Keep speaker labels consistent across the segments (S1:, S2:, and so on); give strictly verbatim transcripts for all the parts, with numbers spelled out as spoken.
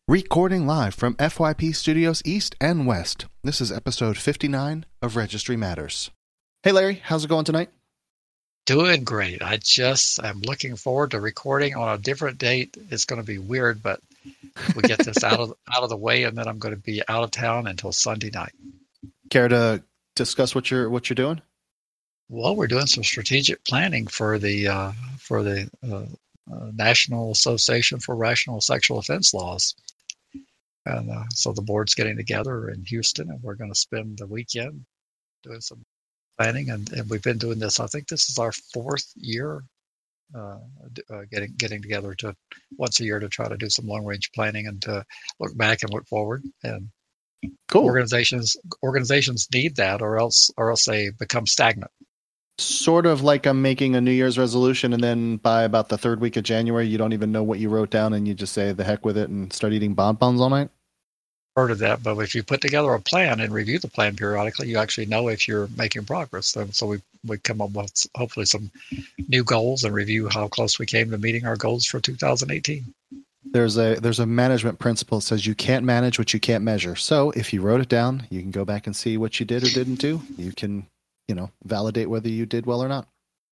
S1: Recording live from F Y P Studios East and West. This is episode fifty-nine of Registry Matters. Hey Larry, how's it going tonight?
S2: Doing great. I just am looking forward to recording on a different date. It's going to be weird, but we get this out of out of the way, and then I'm going to be out of town until Sunday night.
S1: Care to discuss what you're what you're doing?
S2: Well, we're doing some strategic planning for the uh, for the uh, uh, National Association for Rational Sexual Offense Laws. And uh, so the board's getting together in Houston, and we're going to spend the weekend doing some planning. And, and we've been doing this. I think this is our fourth year uh, uh, getting getting together to once a year to try to do some long range planning and to look back and look forward. And
S1: cool.
S2: Organizations organizations need that, or else or else they become stagnant.
S1: Sort of like I'm making a New Year's resolution, and then by about the third week of January, you don't even know what you wrote down, and you just say the heck with it and start eating bonbons all night.
S2: Heard of that, but if you put together a plan and review the plan periodically, you actually know if you're making progress. So, so we we come up with hopefully some new goals and review how close we came to meeting our goals for two thousand eighteen.
S1: There's a there's a management principle that says you can't manage what you can't measure. So if you wrote it down, you can go back and see what you did or didn't do. You can, you know, validate whether you did well or not.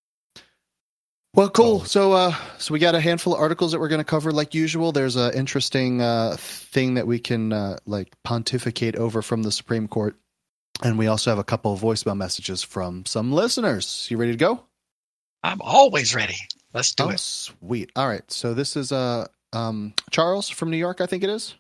S1: Well, cool. So, uh, so we got a handful of articles that we're going to cover like usual. There's an interesting uh, thing that we can uh, like pontificate over from the Supreme Court. And we also have a couple of voicemail messages from some listeners. You ready to go?
S2: I'm always ready. Let's do
S1: oh,
S2: it.
S1: Sweet. All right. So this is uh, um, Charles from New York, I think it is.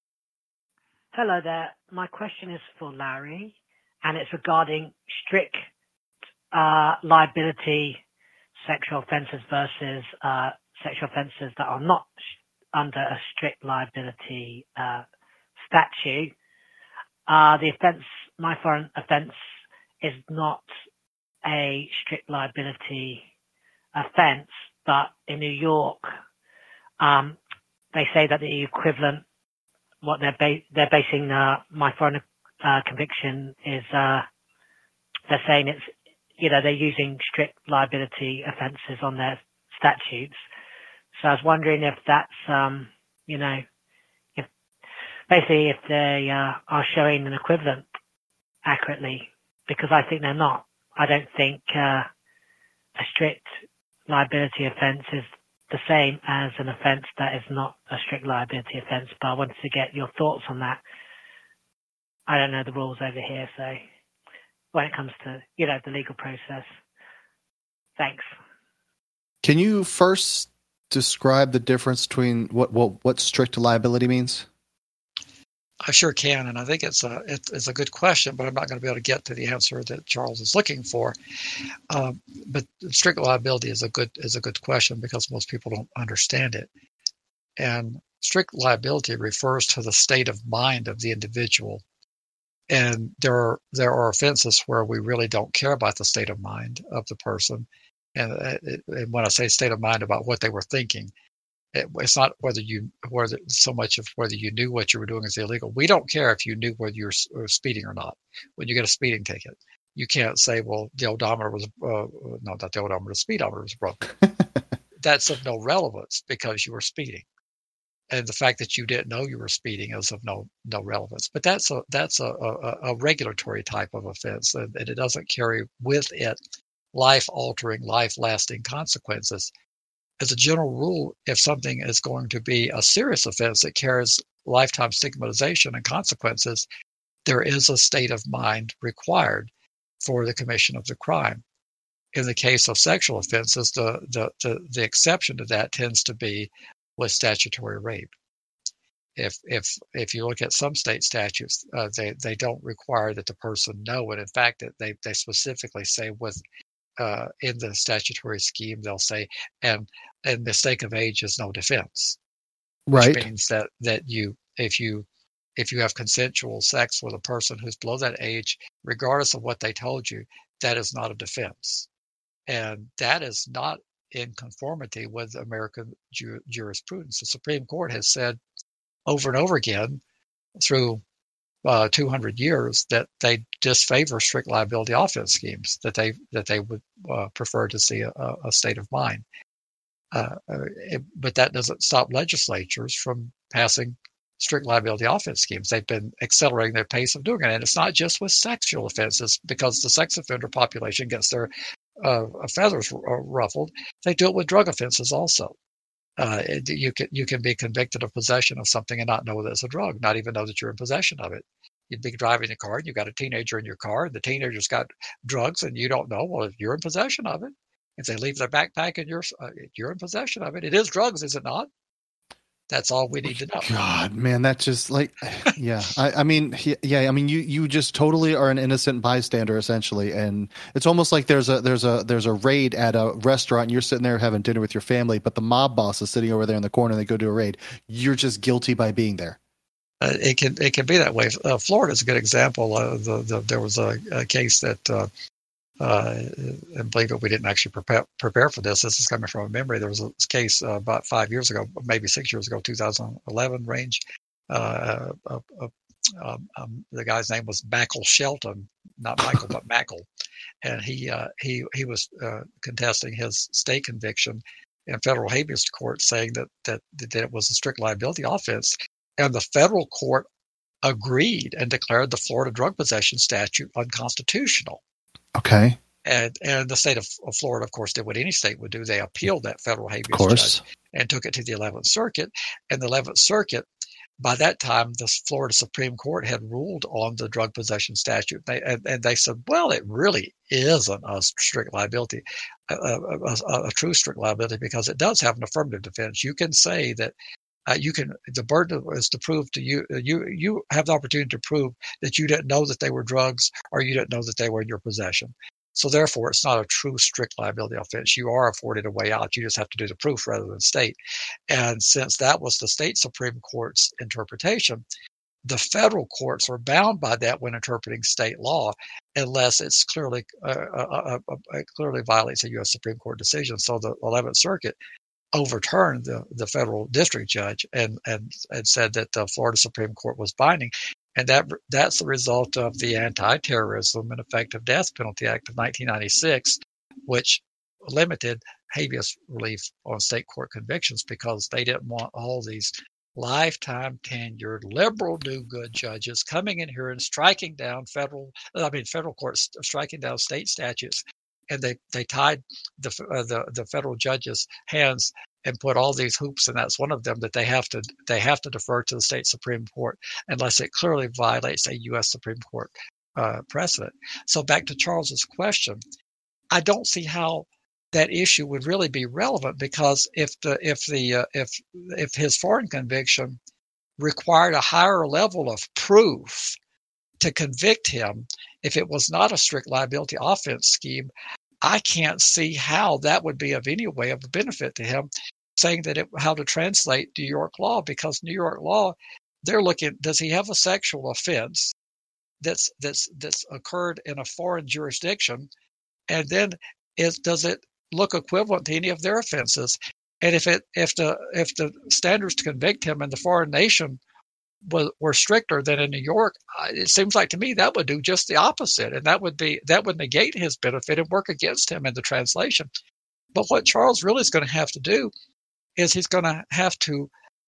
S3: Hello there. My question is for Larry, and it's regarding strict uh, liability sexual offences versus uh, sexual offences that are not sh- under a strict liability uh, statute. Uh, the offence, my foreign offence, is not a strict liability offence, but in New York, um, they say that the equivalent, what they're ba- they're basing uh, my foreign uh, conviction is, uh, they're saying it's, you know, they're using strict liability offences on their statutes. So I was wondering if that's, um, you know, if basically if they uh, are showing an equivalent accurately, because I think they're not. I don't think uh, a strict liability offence is the same as an offence that is not a strict liability offence, but I wanted to get your thoughts on that. I don't know the rules over here, so when it comes to, you know, the legal process. Thanks.
S1: Can you first describe the difference between what what, what strict liability means?
S2: I sure can, and I think it's a it's a good question, but I'm not going to be able to get to the answer that Charles is looking for. Um, but strict liability is a good is a good question because most people don't understand it. And strict liability refers to the state of mind of the individual. And there are there are offenses where we really don't care about the state of mind of the person, and, it, and when I say state of mind, about what they were thinking, it, it's not whether you whether so much of whether you knew what you were doing is illegal. We don't care if you knew whether you were speeding or not. When you get a speeding ticket, you can't say, "Well, the odometer was uh, no, not the odometer, the speedometer was broken." That's of no relevance because you were speeding. And the fact that you didn't know you were speeding is of no no relevance. But that's a that's a, a, a regulatory type of offense, and, and it doesn't carry with it life-altering, life-lasting consequences. As a general rule, if something is going to be a serious offense that carries lifetime stigmatization and consequences, there is a state of mind required for the commission of the crime. In the case of sexual offenses, the the the, the exception to that tends to be with statutory rape. If if if you look at some state statutes, uh, they they don't require that the person know, and in fact, that they they specifically say with uh, in the statutory scheme, they'll say, and and mistake of age is no defense, which
S1: Right.
S2: means that that you if you if you have consensual sex with a person who's below that age, regardless of what they told you, that is not a defense, and that is not in conformity with American ju- jurisprudence. The Supreme Court has said over and over again through uh, two hundred years that they disfavor strict liability offense schemes, that they that they would uh, prefer to see a, a state of mind. Uh, it, but that doesn't stop legislatures from passing strict liability offense schemes. They've been accelerating their pace of doing it. And it's not just with sexual offenses, because the sex offender population gets their uh, feathers ruffled. They do it with drug offenses also. Uh, it, you can you can be convicted of possession of something and not know that it's a drug, not even know that you're in possession of it. You'd be driving a car and you've got a teenager in your car, and the teenager's got drugs, and you don't know. Well, if you're in possession of it, if they leave their backpack and you're uh, you're in possession of it, it is drugs, is it not? That's all we need to know.
S1: God, man, that's just like, yeah. I, I mean, yeah. I mean, you you just totally are an innocent bystander essentially, and it's almost like there's a there's a there's a raid at a restaurant, and you're sitting there having dinner with your family, but the mob boss is sitting over there in the corner, and they go do a raid. You're just guilty by being there.
S2: Uh, it can it can be that way. Uh, Florida is a good example. Uh, the, the there was a, a case that. Uh, Uh, and believe it, we didn't actually prepare prepare for this. This is coming from a memory. There was a case uh, about five years ago, maybe six years ago, two thousand eleven range. Uh, uh, uh, um, um, the guy's name was Mackle Shelton, not Michael, but Mackle, and he uh, he he was uh, contesting his state conviction in federal habeas court, saying that that that it was a strict liability offense, and the federal court agreed and declared the Florida drug possession statute unconstitutional.
S1: Okay.
S2: And and the state of, of Florida, of course, did what any state would do. They appealed that federal habeas judge and took it to the eleventh Circuit. And the eleventh Circuit, by that time, the Florida Supreme Court had ruled on the drug possession statute. They, and, and they said, well, it really isn't a strict liability, a, a, a, a true strict liability, because it does have an affirmative defense. You can say that Uh, you can. The burden is to prove to you. You you have the opportunity to prove that you didn't know that they were drugs, or you didn't know that they were in your possession. So therefore, it's not a true strict liability offense. You are afforded a way out. You just have to do the proof rather than state. And since that was the state Supreme Court's interpretation, the federal courts are bound by that when interpreting state law, unless it's clearly uh, uh, uh, uh, clearly violates a U S Supreme Court decision. So the eleventh Circuit overturned the, the federal district judge and, and, and said that the Florida Supreme Court was binding. And that that's the result of the Anti-Terrorism and Effective Death Penalty Act of nineteen ninety-six, which limited habeas relief on state court convictions because they didn't want all these lifetime tenured liberal do-good judges coming in here and striking down federal, I mean, federal courts striking down state statutes. And they, they tied the, uh, the the federal judges' hands and put all these hoops, and that's one of them, that they have to they have to defer to the state Supreme Court unless it clearly violates a U S Supreme Court uh, precedent. So back to Charles's question, I don't see how that issue would really be relevant, because if the if the uh, if if his foreign conviction required a higher level of proof to convict him, if it was not a strict liability offense scheme, I can't see how that would be of any way of a benefit to him, saying that it, how to translate New York law, because New York law, they're looking, does he have a sexual offense that's that's that's occurred in a foreign jurisdiction, and then is does it look equivalent to any of their offenses? And if it if the if the standards to convict him in the foreign nation was, were stricter than in New York, it seems like to me that would do just the opposite, and that would be that would negate his benefit and work against him in the translation. But what Charles really is going to have to do is he's going to have to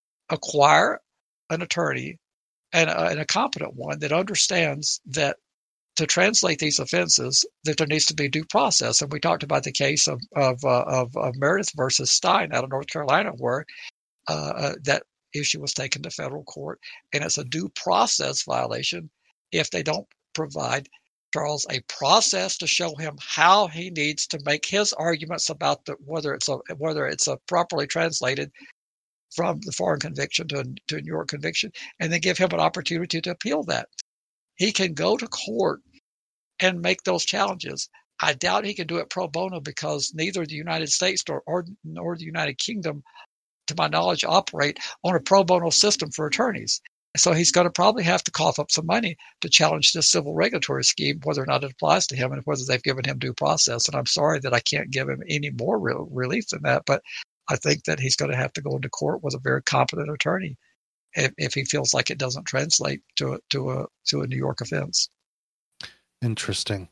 S2: acquire an attorney, and a, and a competent one that understands that to translate these offenses, that there needs to be due process. And we talked about the case of of uh, of, of Meredith versus Stein out of North Carolina, where uh, uh, that issue was taken to federal court, and it's a due process violation if they don't provide Charles a process to show him how he needs to make his arguments about the, whether it's a whether it's a properly translated from the foreign conviction to a, to a New York conviction, and then give him an opportunity to appeal that. He can go to court and make those challenges. I doubt he can do it pro bono, because neither the United States nor, or, nor the United Kingdom, to my knowledge, operate on a pro bono system for attorneys. So he's going to probably have to cough up some money to challenge this civil regulatory scheme, whether or not it applies to him and whether they've given him due process. And I'm sorry that I can't give him any more real relief than that, but I think that he's going to have to go into court with a very competent attorney if, if he feels like it doesn't translate to a, to a, to a New York offense.
S1: Interesting.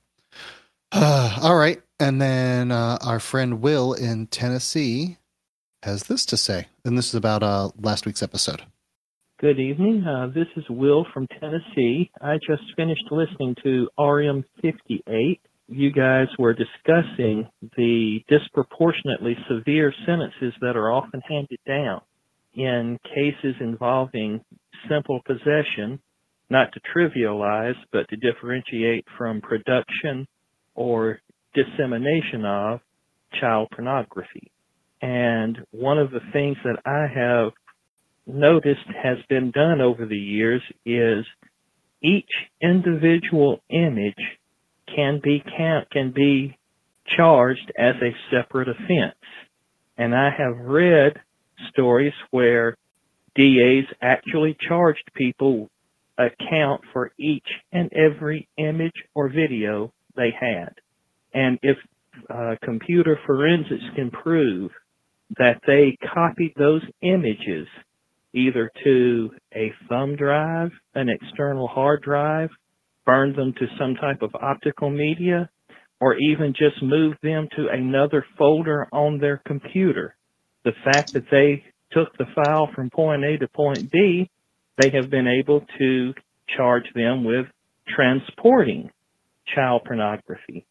S1: Uh, all right. And then uh, our friend Will in Tennessee has this to say, and this is about uh, last week's episode.
S4: Good evening. Uh, this is Will from Tennessee. I just finished listening to R M fifty-eight. You guys were discussing the disproportionately severe sentences that are often handed down in cases involving simple possession, not to trivialize, but to differentiate from production or dissemination of child pornography. And one of the things that I have noticed has been done over the years is each individual image can be count, can be charged as a separate offense. And I have read stories where D As actually charged people a count for each and every image or video they had. And if uh, computer forensics can prove that they copied those images either to a thumb drive, an external hard drive, burned them to some type of optical media, or even just moved them to another folder on their computer, the fact that they took the file from point A to point B, they have been able to charge them with transporting child pornography.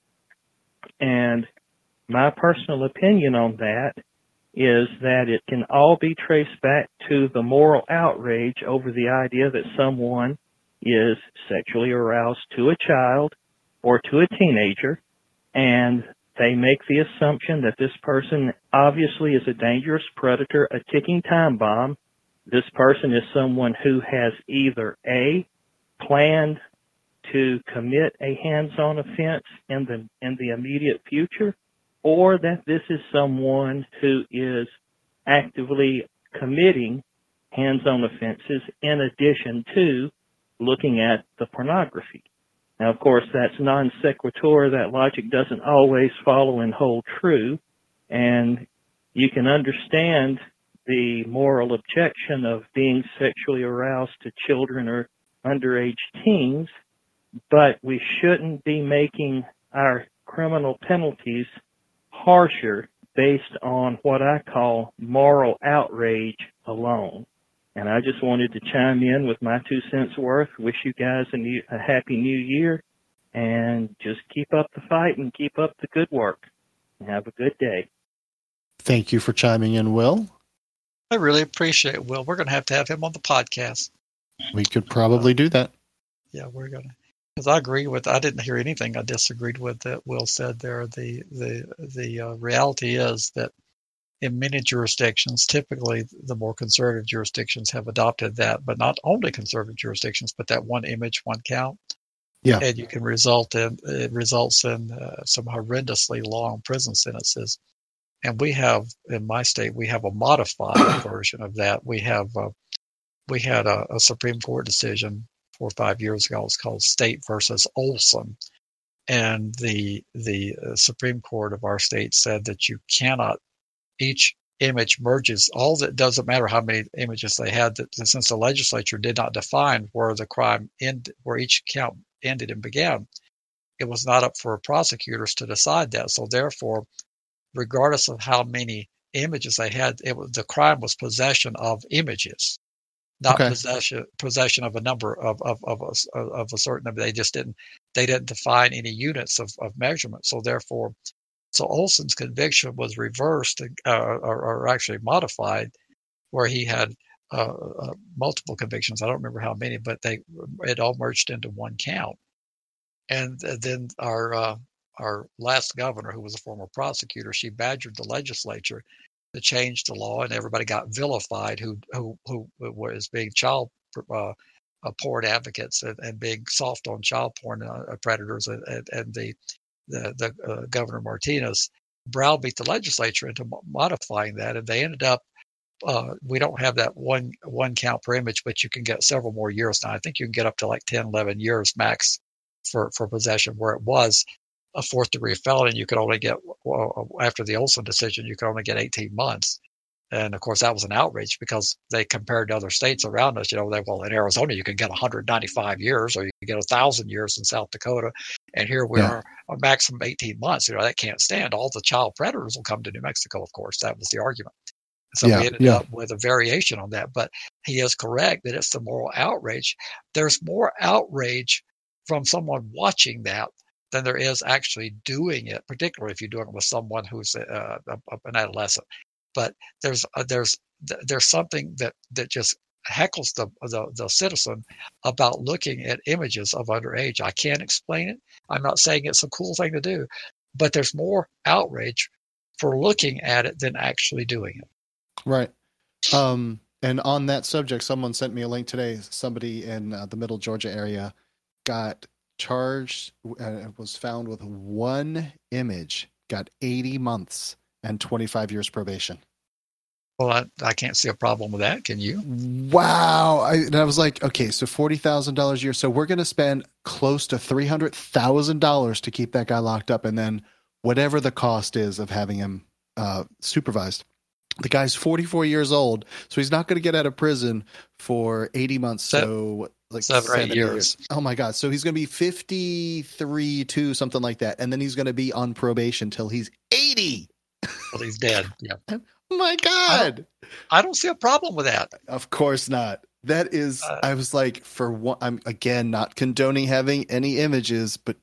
S4: And my personal opinion on that is that it can all be traced back to the moral outrage over the idea that someone is sexually aroused to a child or to a teenager, and they make the assumption that this person obviously is a dangerous predator, a ticking time bomb. This person is someone who has either A, planned to commit a hands-on offense in the in the immediate future, or that this is someone who is actively committing hands-on offenses in addition to looking at the pornography. Now, of course, that's non sequitur. That logic doesn't always follow and hold true, and you can understand the moral objection of being sexually aroused to children or underage teens, but we shouldn't be making our criminal penalties harsher based on what I call moral outrage alone. And I just wanted to chime in with my two cents worth. Wish you guys a, new, a happy new year, and just keep up the fight and keep up the good work. And have a good day.
S1: Thank you for chiming in, Will.
S2: I really appreciate it, Will. We're going to have to have him on the podcast.
S1: We could probably do that.
S2: Yeah, we're going to. Because I agree with, I didn't hear anything I disagreed with that Will said there. The the the uh, reality is that in many jurisdictions, typically the more conservative jurisdictions have adopted that, but not only conservative jurisdictions, but that one image, one count.
S1: Yeah.
S2: And you can result in, it results in uh, some horrendously long prison sentences. And we have, in my state, we have a modified version of that. We have, uh, we had a, a Supreme Court decision four or five years ago. It's called State versus Olson. And the, the uh, Supreme Court of our state said that you cannot, each image merges, all that doesn't matter how many images they had, that since the legislature did not define where the crime ended, where each count ended and began, it was not up for prosecutors to decide that. So therefore, regardless of how many images they had, it was, the crime was possession of images, not okay. possession possession of a number of of of a, of a certain number. They just didn't they didn't define any units of, of measurement. So therefore, so Olson's conviction was reversed uh, or, or actually modified, where he had uh, uh, multiple convictions. I don't remember how many, but they it all merged into one count. And then our uh, our last governor, who was a former prosecutor, she badgered the legislature to change the law, and everybody got vilified who who who was being child uh, uh, porn advocates and, and being soft on child porn uh, predators, and, and, and the the, the uh, Governor Martinez browbeat the legislature into modifying that, and they ended up. Uh, we don't have that one one count per image, but you can get several more years now. I think you can get up to like ten, eleven years max for, for possession, where it was a fourth degree felony. You could only get, well, after the Olson decision, you could only get eighteen months. And of course, that was an outrage because they compared to other states around us. You know, they, well, in Arizona, you can get one hundred ninety-five years, or you can get one thousand years in South Dakota. And here we yeah. are, a maximum eighteen months. You know, that can't stand. All the child predators will come to New Mexico, of course. That was the argument. So
S1: Yeah,
S2: we ended
S1: yeah.
S2: up with a variation on that. But he is correct that it's the moral outrage. There's more outrage from someone watching that than there is actually doing it, particularly if you're doing it with someone who's uh, a, an adolescent. But there's uh, there's there's something that, that just heckles the, the the citizen about looking at images of underage. I can't explain it. I'm not saying it's a cool thing to do, but there's more outrage for looking at it than actually doing it.
S1: Right. Um, and on that subject, someone sent me a link today. Somebody in uh, the Middle Georgia area got charged, uh, was found with one image, got eighty months and twenty-five years probation.
S2: Well, I, I can't see a problem with that. Can you?
S1: Wow. I, and I was like, okay, so forty thousand dollars a year. So we're going to spend close to three hundred thousand dollars to keep that guy locked up. And then whatever the cost is of having him uh, supervised. The guy's forty-four years old, so he's not going to get out of prison for eighty months. So like
S2: seven or eight years. years.
S1: Oh my God. So he's going to be fifty-three, two, something like that. And then he's going to be on probation till he's eighty.
S2: Well, he's dead. Yeah.
S1: Oh my God.
S2: I don't, I don't see a problem with that.
S1: Of course not. That is, uh, I was like, for one, I'm again not condoning having any images, but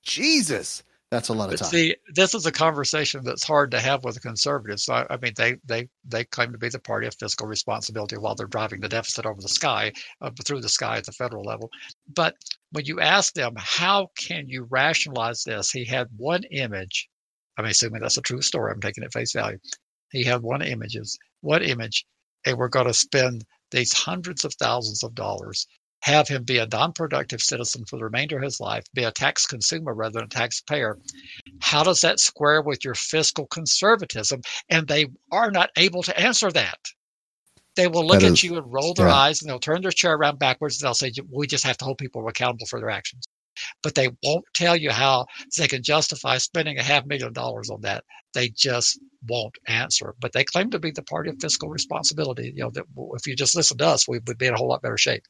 S1: Jesus, that's a lot of
S2: but
S1: time.
S2: See, this is a conversation that's hard to have with the conservatives. So, I mean, they they they claim to be the party of fiscal responsibility while they're driving the deficit over the sky, uh, through the sky at the federal level. But when you ask them, how can you rationalize this? He had one image. I'm assuming that's a true story. I'm taking it at face value. He had one images, one image, and we're going to spend these hundreds of thousands of dollars, have him be a non-productive citizen for the remainder of his life, be a tax consumer rather than a taxpayer. How does that square with your fiscal conservatism? And they are not able to answer that. They will look
S1: That
S2: at
S1: is,
S2: you and roll their
S1: yeah.
S2: eyes, and they'll turn their chair around backwards, and they'll say, we just have to hold people accountable for their actions. But they won't tell you how they can justify spending a half million dollars on that. They just won't answer. But they claim to be the party of fiscal responsibility. You know, that if you just listen to us, we would be in a whole lot better shape.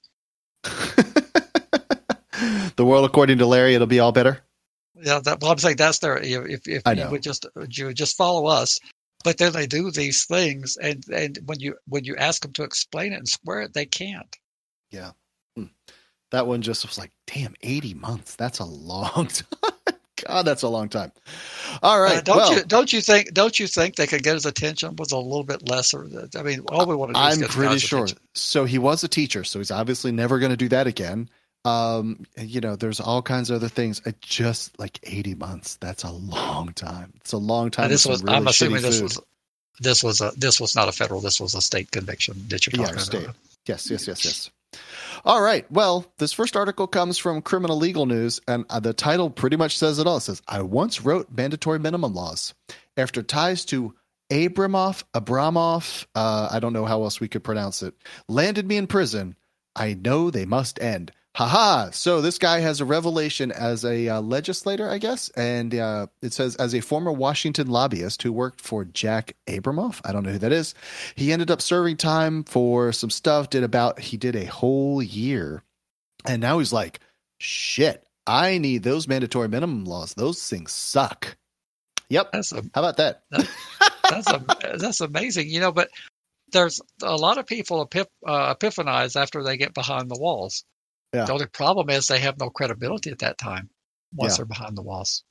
S1: The world according to Larry, it'll be all better.
S2: Yeah, that, well, I'm saying that's their. If if
S1: I
S2: you
S1: know.
S2: would just you would just follow us, but then they do these things, and and when you when you ask them to explain it and square it, they can't.
S1: Yeah. Hmm. That one just was like, damn, eighty months. That's a long time. God, that's a long time. All right.
S2: Uh, don't
S1: well,
S2: you don't you think don't you think they could get his attention with a little bit lesser? I mean, all we want to do is
S1: I'm
S2: get
S1: pretty
S2: the
S1: sure.
S2: attention.
S1: So he was a teacher, so he's obviously never going to do that again. Um, you know, there's all kinds of other things. It just like eighty months. That's a long time. It's a long time.
S2: Uh, this was.
S1: Really
S2: I'm assuming this
S1: food.
S2: was. This was a. This was not a federal. This was a state conviction that you're talking
S1: yeah, state.
S2: about.
S1: Yes, yes, yes, yes. All right. Well, this first article comes from Criminal Legal News, and uh, the title pretty much says it all. It says, I once wrote mandatory minimum laws. After ties to Abramoff, Abramoff, uh, I don't know how else we could pronounce it, landed me in prison. I know they must end. Haha. So this guy has a revelation as a uh, legislator, I guess. And uh, it says, as a former Washington lobbyist who worked for Jack Abramoff, I don't know who that is. He ended up serving time for some stuff, did about, he did a whole year. And now he's like, shit, I need those mandatory minimum laws. Those things suck. Yep.
S2: That's a,
S1: How about that?
S2: that that's a, that's amazing. You know, but there's a lot of people epip, uh, epiphanize after they get behind the walls.
S1: Yeah.
S2: The only problem is they have no credibility at that time once
S1: Yeah.
S2: they're behind the walls.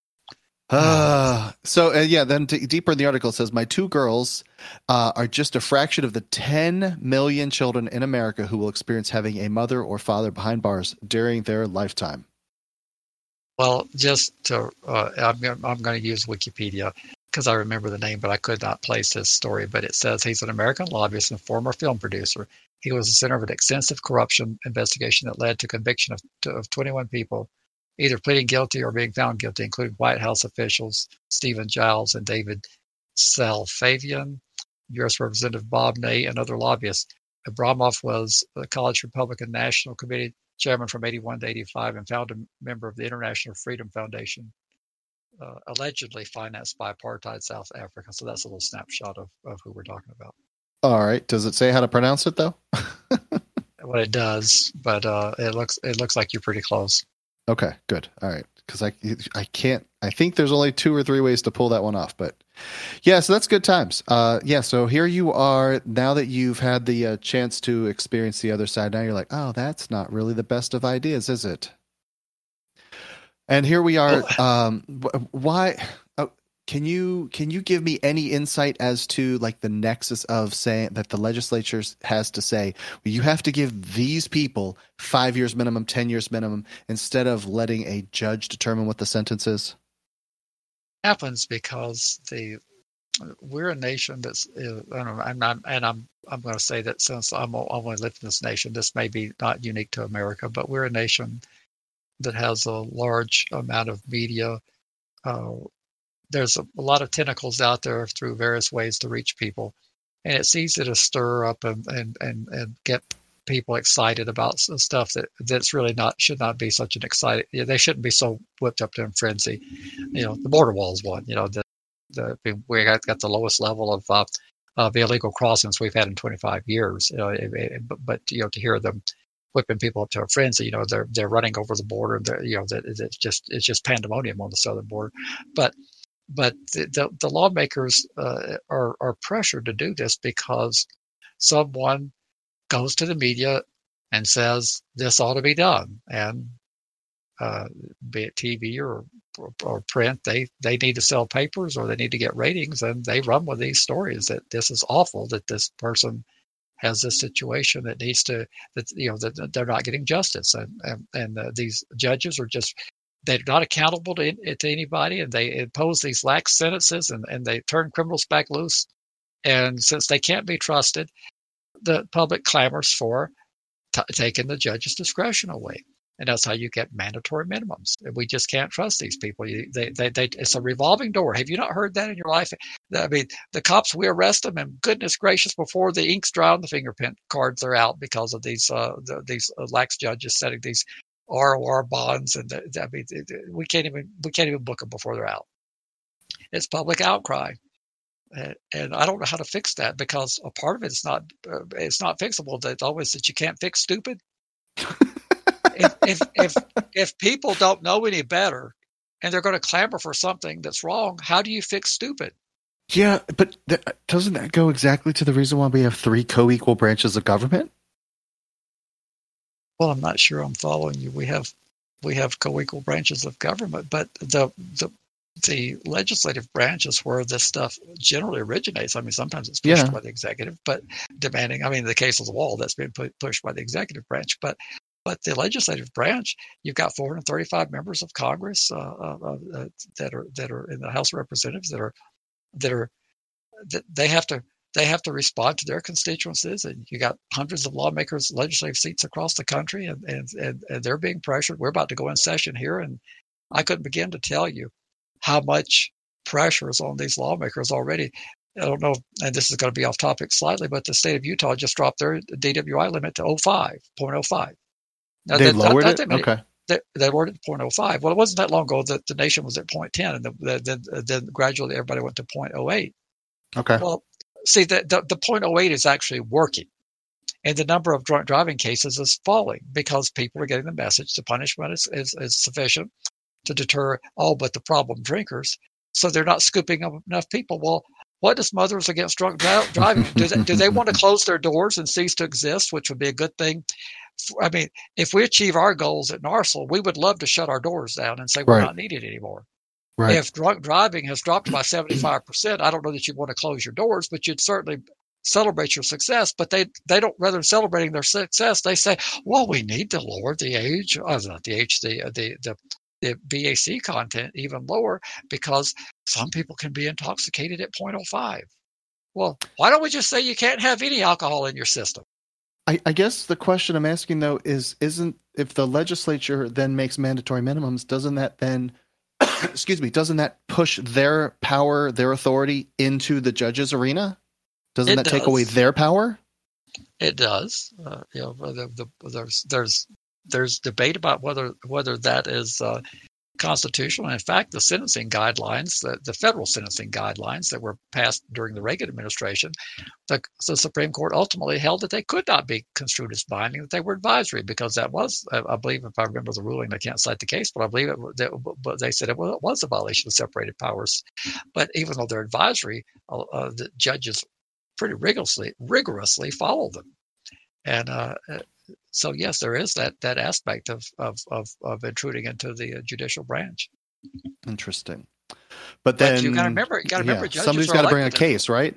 S1: Uh, so, uh, yeah, then t- deeper in the article, it says, my two girls uh, are just a fraction of the ten million children in America who will experience having a mother or father behind bars during their lifetime.
S2: Well, just to, uh, I'm, I'm going to use Wikipedia because I remember the name, but I could not place his story. But it says he's an American lobbyist and former film producer. He was the center of an extensive corruption investigation that led to conviction of, of twenty-one people, either pleading guilty or being found guilty, including White House officials Stephen Giles and David Salfavian, U S Representative Bob Ney, and other lobbyists. Abramoff was the College Republican National Committee chairman from eighty-one to eighty-five and founding member of the International Freedom Foundation, uh, allegedly financed by apartheid South Africa. So that's a little snapshot of, of who we're talking about.
S1: All right. Does it say how to pronounce it, though?
S2: What it does, but uh, it looks it looks like you're pretty close.
S1: Okay, good. All right. because I I can't. I think there's only two or three ways to pull that one off. But yeah, so that's good times. Uh, yeah, so here you are now that you've had the uh, chance to experience the other side. Now you're like, oh, that's not really the best of ideas, is it? And here we are. Um, why? Oh, can you can you give me any insight as to like the nexus of saying that the legislature has to say, well, you have to give these people five years minimum, ten years minimum, instead of letting a judge determine what the sentence is?
S2: Happens because the we're a nation that's uh, and I'm and I'm I'm going to say that since I'm only lived in this nation, this may be not unique to America, but we're a nation that has a large amount of media. Uh, there's a, a lot of tentacles out there through various ways to reach people, and it's easy to stir up and and and, and get people excited about stuff that that's really not should not be such an exciting. They shouldn't be so whipped up to frenzy. You know, the border wall is one. You know, the the we got, got the lowest level of uh, of illegal crossings we've had in twenty-five years. You know, it, it, but, but you know, to hear them whipping people up to a frenzy, you know, they're they're running over the border. They're, you know, that it's just it's just pandemonium on the southern border. But but the the, the lawmakers uh, are are pressured to do this because someone goes to the media and says this ought to be done, and uh, be it T V or, or or print, they they need to sell papers or they need to get ratings, and they run with these stories that this is awful, that this person has this situation that needs to, that you know, that they're not getting justice, and and, and uh, these judges are just, they're not accountable to to anybody, and they impose these lax sentences, and and they turn criminals back loose, and since they can't be trusted, the public clamors for t- taking the judge's discretion away, and that's how you get mandatory minimums. We just can't trust these people. You, they, they, they, it's a revolving door. Have you not heard that in your life? I mean, the cops, we arrest them, and goodness gracious, before the ink's dry on the fingerprint cards are out because of these uh, the, these uh, lax judges setting these R O R bonds, and the, I mean, we can't even we can't even book them before they're out. It's public outcry. And, and I don't know how to fix that, because a part of it is not uh, it's not fixable. It's always that you can't fix stupid. if, if if if people don't know any better and they're going to clamor for something that's wrong, how do you fix stupid?
S1: Yeah, but th- doesn't that go exactly to the reason why we have three co-equal branches of government?
S2: Well, I'm not sure I'm following you. We have we have co-equal branches of government, but the the the legislative branch is where this stuff generally originates. I mean, sometimes it's pushed yeah. by the executive, but demanding, I mean, in the case of the wall, that's been pu- pushed by the executive branch, but but the legislative branch, you've got four hundred thirty-five members of Congress uh, uh, uh, that are that are in the House of Representatives that are that are that they have to they have to respond to their constituencies, and you got hundreds of lawmakers, legislative seats across the country, and and and, and they're being pressured. We're about to go in session here, and I couldn't begin to tell you how much pressure is on these lawmakers already. I don't know, and this is going to be off topic slightly, but the state of Utah just dropped their D W I limit to oh five, point oh five. Now,
S1: they
S2: that,
S1: lowered
S2: that,
S1: it?
S2: That,
S1: okay.
S2: They, they lowered it to point oh five. Well, it wasn't that long ago that the nation was at point ten, and the, then then gradually everybody went to point oh eight.
S1: Okay.
S2: Well, see, the, the, the point oh eight is actually working, and the number of drunk driving cases is falling because people are getting the message. The punishment is, is, is sufficient to deter all but the problem drinkers, so they're not scooping up enough people. Well, what does Mothers Against Drunk Driving do? They, do they want to close their doors and cease to exist, which would be a good thing? I mean, if we achieve our goals at NARSL, we would love to shut our doors down and say we're right. not needed anymore.
S1: Right.
S2: If drunk driving has dropped by seventy-five percent, I don't know that you'd want to close your doors, but you'd certainly celebrate your success. But they, they don't, rather than celebrating their success, they say, well, we need to lower the age, uh, not the age, the, the, the, the B A C content even lower, because some people can be intoxicated at point oh five. Well, why don't we just say you can't have any alcohol in your system?
S1: I, I guess the question I'm asking, though, is isn't if the legislature then makes mandatory minimums, doesn't that then, excuse me, doesn't that push their power, their authority into the judges' arena? Doesn't
S2: it
S1: that
S2: does.
S1: take away their power?
S2: It does. Uh, you know, the, the, there's there's there's debate about whether whether that is uh, constitutional. In fact, the sentencing guidelines, the, the federal sentencing guidelines that were passed during the Reagan administration, the, the Supreme Court ultimately held that they could not be construed as binding, that they were advisory, because that was, I, I believe, if I remember the ruling, I can't cite the case, but I believe it, that, but they said it was, it was a violation of separated powers. But even though they're advisory, uh, uh, the judges pretty rigorously rigorously follow them. And uh, so, yes, there is that that aspect of of of, of intruding into the judicial branch.
S1: Interesting, but then
S2: but you got to remember, you got to
S1: yeah,
S2: remember, judges
S1: somebody's got to bring a case, right?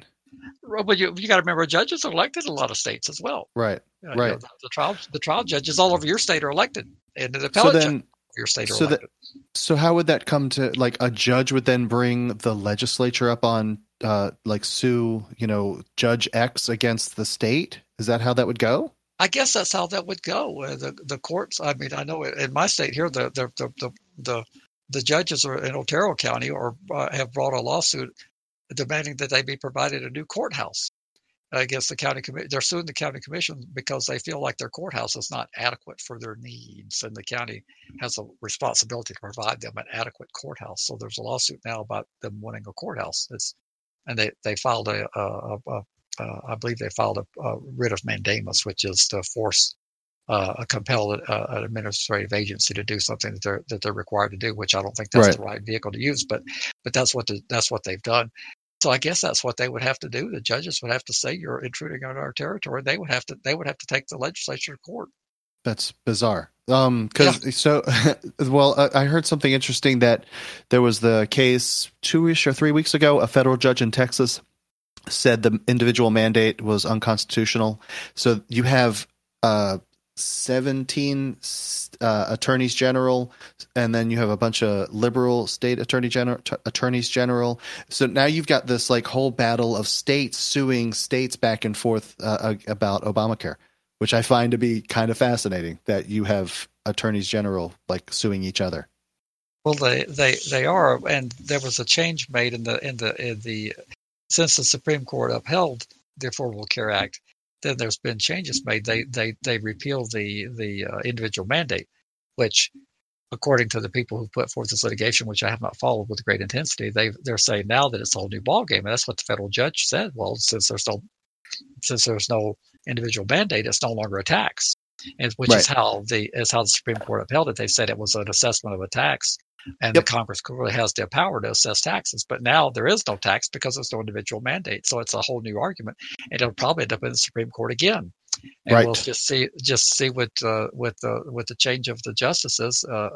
S2: But you you got to remember, judges are elected in a lot of states as well.
S1: Right,
S2: uh,
S1: right.
S2: You know, the, the trial the trial judges all over your state are elected, and the appellate
S1: so then,
S2: judges of your state are
S1: so
S2: elected.
S1: That, so how would that come to, like, a judge would then bring the legislature up on, uh, like, sue, you know, Judge X against the state? Is that how that would go?
S2: I guess that's how that would go. Uh, the the courts. I mean, I know in my state here, the the the the the, the judges are in Otero County or uh, have brought a lawsuit demanding that they be provided a new courthouse against the county commission. They're suing the county commission because they feel like their courthouse is not adequate for their needs, and the county has a responsibility to provide them an adequate courthouse. So there's a lawsuit now about them wanting a courthouse. It's, and they they filed a, a, a Uh, I believe they filed a, a writ of mandamus, which is to force uh, a compel uh, an administrative agency to do something that they're that they're required to do. Which I don't think that's
S1: right.
S2: the right vehicle to use, but but that's what the, that's what they've done. So I guess that's what they would have to do. The judges would have to say you're intruding on our territory. They would have to they would have to take the legislature to court.
S1: That's bizarre. Um, because yeah. so, well, I heard something interesting that there was the case two-ish or three weeks ago. A federal judge in Texas said the individual mandate was unconstitutional. So you have uh, seventeen uh, attorneys general, and then you have a bunch of liberal state attorney general t- attorneys general. So now you've got this like whole battle of states suing states back and forth uh, about Obamacare, which I find to be kind of fascinating. That you have attorneys general like suing each other.
S2: Well, they they they are, and there was a change made in the in the in the. Since the Supreme Court upheld the Affordable Care Act, then there's been changes made. They they they repealed the the uh, individual mandate, which, according to the people who put forth this litigation, which I have not followed with great intensity, they they're saying now that it's a whole new ballgame, and that's what the federal judge said. Well, since there's no since there's no individual mandate, it's no longer a tax, and which
S1: right.
S2: is how the is how the Supreme Court upheld it. They said it was an assessment of a tax. And yep. the Congress clearly has the power to assess taxes, but now there is no tax because there's no individual mandate. So it's a whole new argument, and it'll probably end up in the Supreme Court again. And
S1: right.
S2: we'll just see, just see what uh, with the with the change of the justices, uh,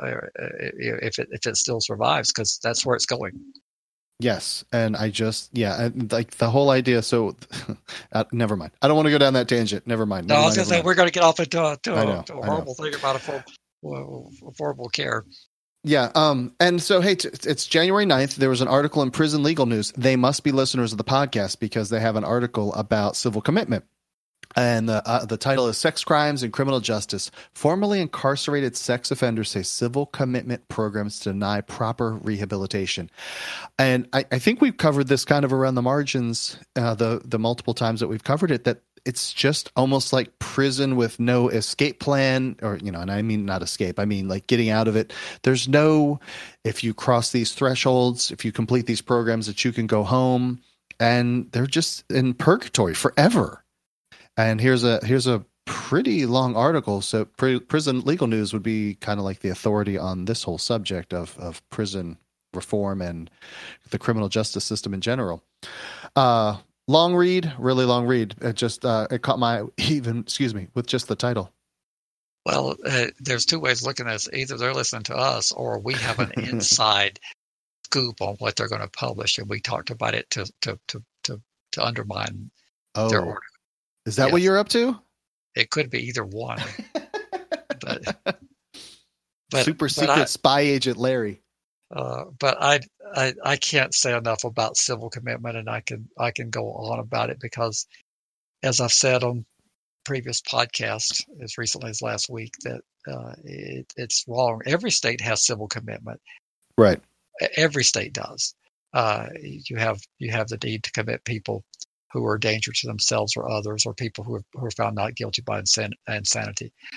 S2: if it if it still survives, because that's where it's going.
S1: Yes, and I just yeah, like the whole idea. So, uh, never mind. I don't want to go down that tangent. Never mind. Never
S2: no, I was
S1: going to
S2: say mind. We're going to get off into a, to
S1: know,
S2: a, to a horrible thing about affordable, affordable care.
S1: Yeah. Um, and so, hey, t- it's January ninth. There was an article in Prison Legal News. They must be listeners of the podcast because they have an article about civil commitment. And the, uh, the title is Sex Crimes and Criminal Justice. Formerly incarcerated sex offenders say civil commitment programs deny proper rehabilitation. And I, I think we've covered this kind of around the margins, uh, the, the multiple times that we've covered it, that it's just almost like prison with no escape plan, or, you know, and I mean not escape, I mean like getting out of it. There's no, if you cross these thresholds, if you complete these programs, that you can go home, and they're just in purgatory forever. And here's a here's a pretty long article. So Pri- Prison Legal News would be kind of like the authority on this whole subject of of prison reform and the criminal justice system in general. Uh, long read, really long read. It just uh, it caught my even excuse me with just the title.
S2: Well, uh, there's two ways of looking at this. Either they're listening to us, or we have an inside scoop on what they're going to publish, and we talked about it to to to to, to undermine
S1: oh.
S2: their order.
S1: Is that
S2: yes.
S1: what you're up to?
S2: It could be either one. but, but
S1: super
S2: but
S1: secret
S2: I,
S1: spy agent Larry.
S2: Uh, but I, I I can't say enough about civil commitment, and I can I can go on about it because, as I've said on previous podcasts, as recently as last week, that uh, it, it's wrong. Every state has civil commitment.
S1: Right.
S2: Every state does. Uh, you have you have the need to commit people who are a danger to themselves or others, or people who are, who are found not guilty by insan- insanity.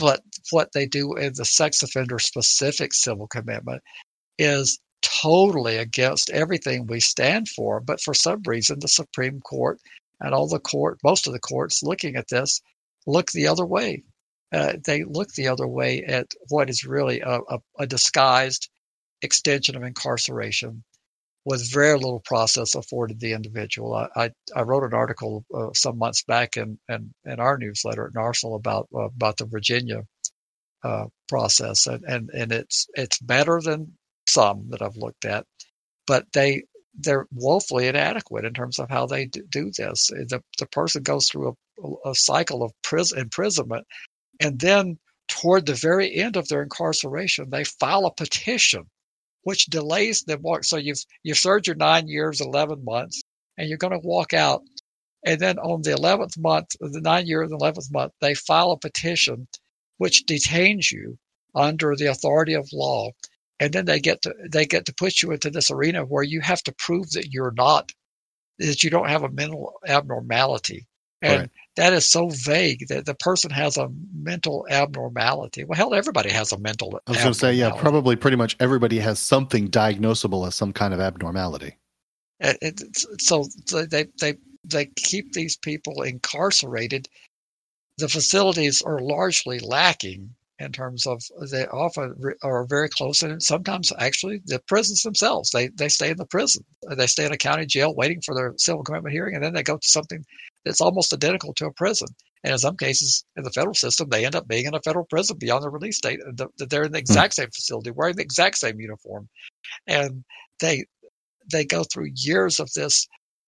S2: But what they do in the sex offender specific civil commitment is totally against everything we stand for. But for some reason, the Supreme Court and all the court, most of the courts looking at this, look the other way. Uh, they look the other way at what is really a, a, a disguised extension of incarceration with very little process afforded the individual. I, I, I wrote an article uh, some months back in, in, in our newsletter at Narsal about uh, about the Virginia uh, process, and, and, and it's it's better than some that I've looked at, but they they're woefully inadequate in terms of how they do this. The the person goes through a, a cycle of prison imprisonment, and then toward the very end of their incarceration, they file a petition, which delays them. So you've you've served your nine years, eleven months, and you're going to walk out. And then on the eleventh month, the nine years and eleventh month, they file a petition which detains you under the authority of law. And then they get to they get to put you into this arena where you have to prove that you're not, that you don't have a mental abnormality. And right. That is so vague that the person has a mental abnormality. Well, hell, everybody has a mental abnormality.
S1: I was going to say, yeah, probably pretty much everybody has something diagnosable as some kind of abnormality.
S2: It, it, so they they they keep these people incarcerated. The facilities are largely lacking in terms of they often are very close, and sometimes actually the prisons themselves, they they stay in the prison. They stay in a county jail waiting for their civil commitment hearing, and then they go to something that's almost identical to a prison. And in some cases, in the federal system, they end up being in a federal prison beyond their release date. They're in the exact same facility, wearing the exact same uniform, and they they go through years of this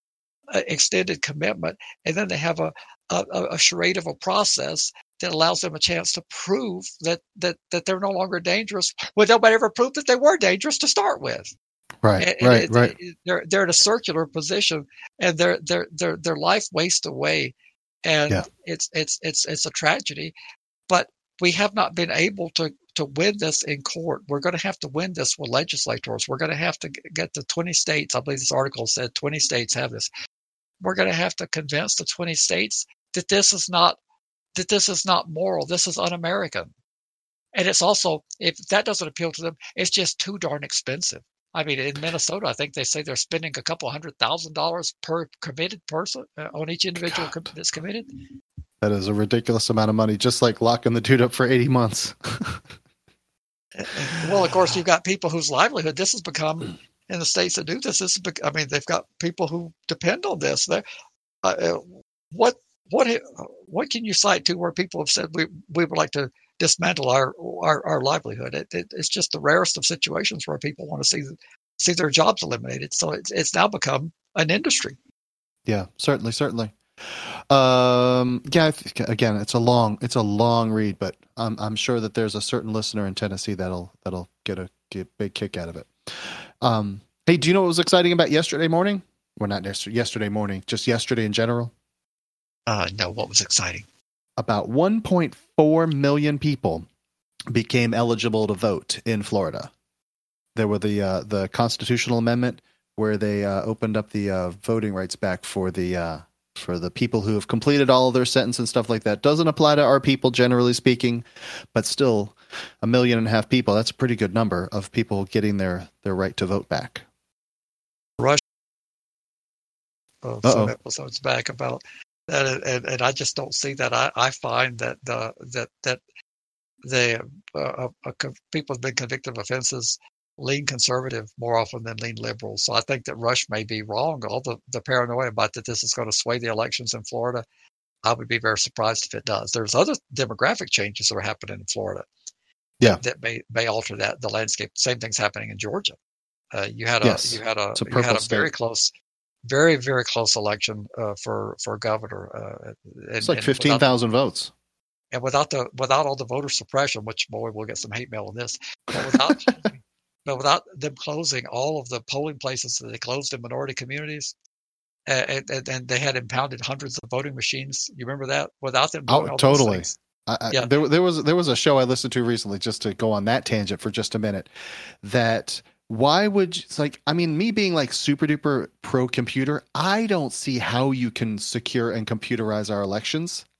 S2: extended commitment, and then they have a a, a charade of a process that allows them a chance to prove that, that, that they're no longer dangerous, when nobody ever proved that they were dangerous to start with.
S1: Right,
S2: and,
S1: right,
S2: and
S1: right.
S2: They're they're in a circular position, and their their their their life wastes away, and yeah. it's it's it's it's a tragedy. But we have not been able to to win this in court. We're going to have to win this with legislators. We're going to have to get the twenty states. I believe this article said twenty states have this. We're going to have to convince the twenty states that this is not that this is not moral. This is un-American. And it's also, if that doesn't appeal to them, it's just too darn expensive. I mean, in Minnesota, I think they say they're spending a couple hundred thousand dollars per committed person uh, on each individual com- that's committed.
S1: That is a ridiculous amount of money, just like locking the dude up for eighty months.
S2: Well, of course, you've got people whose livelihood this has become in the states that do this. This is, I mean, they've got people who depend on this. Uh, what what what can you cite to where people have said we we would like to dismantle our our, our livelihood? It, it, it's just the rarest of situations where people want to see see their jobs eliminated. So it's it's now become an industry.
S1: Yeah, certainly, certainly. Um, yeah, again, it's a long it's a long read, but I'm I'm sure that there's a certain listener in Tennessee that'll that'll get a get a big kick out of it. Um, hey, do you know what was exciting about yesterday morning? Well, not yesterday morning, just yesterday in general.
S2: Uh, no, what was exciting?
S1: About one point four million people became eligible to vote in Florida. There were the uh, the constitutional amendment where they uh, opened up the uh, voting rights back for the uh, for the people who have completed all of their sentence and stuff like that. Doesn't apply to our people, generally speaking, but still a million and a half people. That's a pretty good number of people getting their, their right to vote back.
S2: Russia. Oh, some episodes back about that, and, and I just don't see that. I, I find that the that that the uh, uh, people have been convicted of offenses lean conservative more often than lean liberal. So I think that Rush may be wrong. All the, the paranoia about that this is going to sway the elections in Florida, I would be very surprised if it does. There's other demographic changes that are happening in Florida.
S1: Yeah,
S2: that, that may may alter that the landscape. Same thing's happening in Georgia. Uh, you had a
S1: yes.
S2: you had a,
S1: a
S2: you had a
S1: state.
S2: very close, very very close election uh, for for governor. Uh, and,
S1: it's like fifteen thousand votes.
S2: And without the without all the voter suppression, which boy, we'll get some hate mail on this. But without but without them closing all of the polling places that they closed in minority communities, and, and, and they had impounded hundreds of voting machines. You remember that? Without them doing
S1: oh,
S2: all
S1: totally.
S2: Those things.
S1: I,
S2: yeah.
S1: there, there was there was a show I listened to recently, just to go on that tangent for just a minute, that why would you, it's like, I mean, me being like super duper pro computer, I don't see how you can secure and computerize our elections.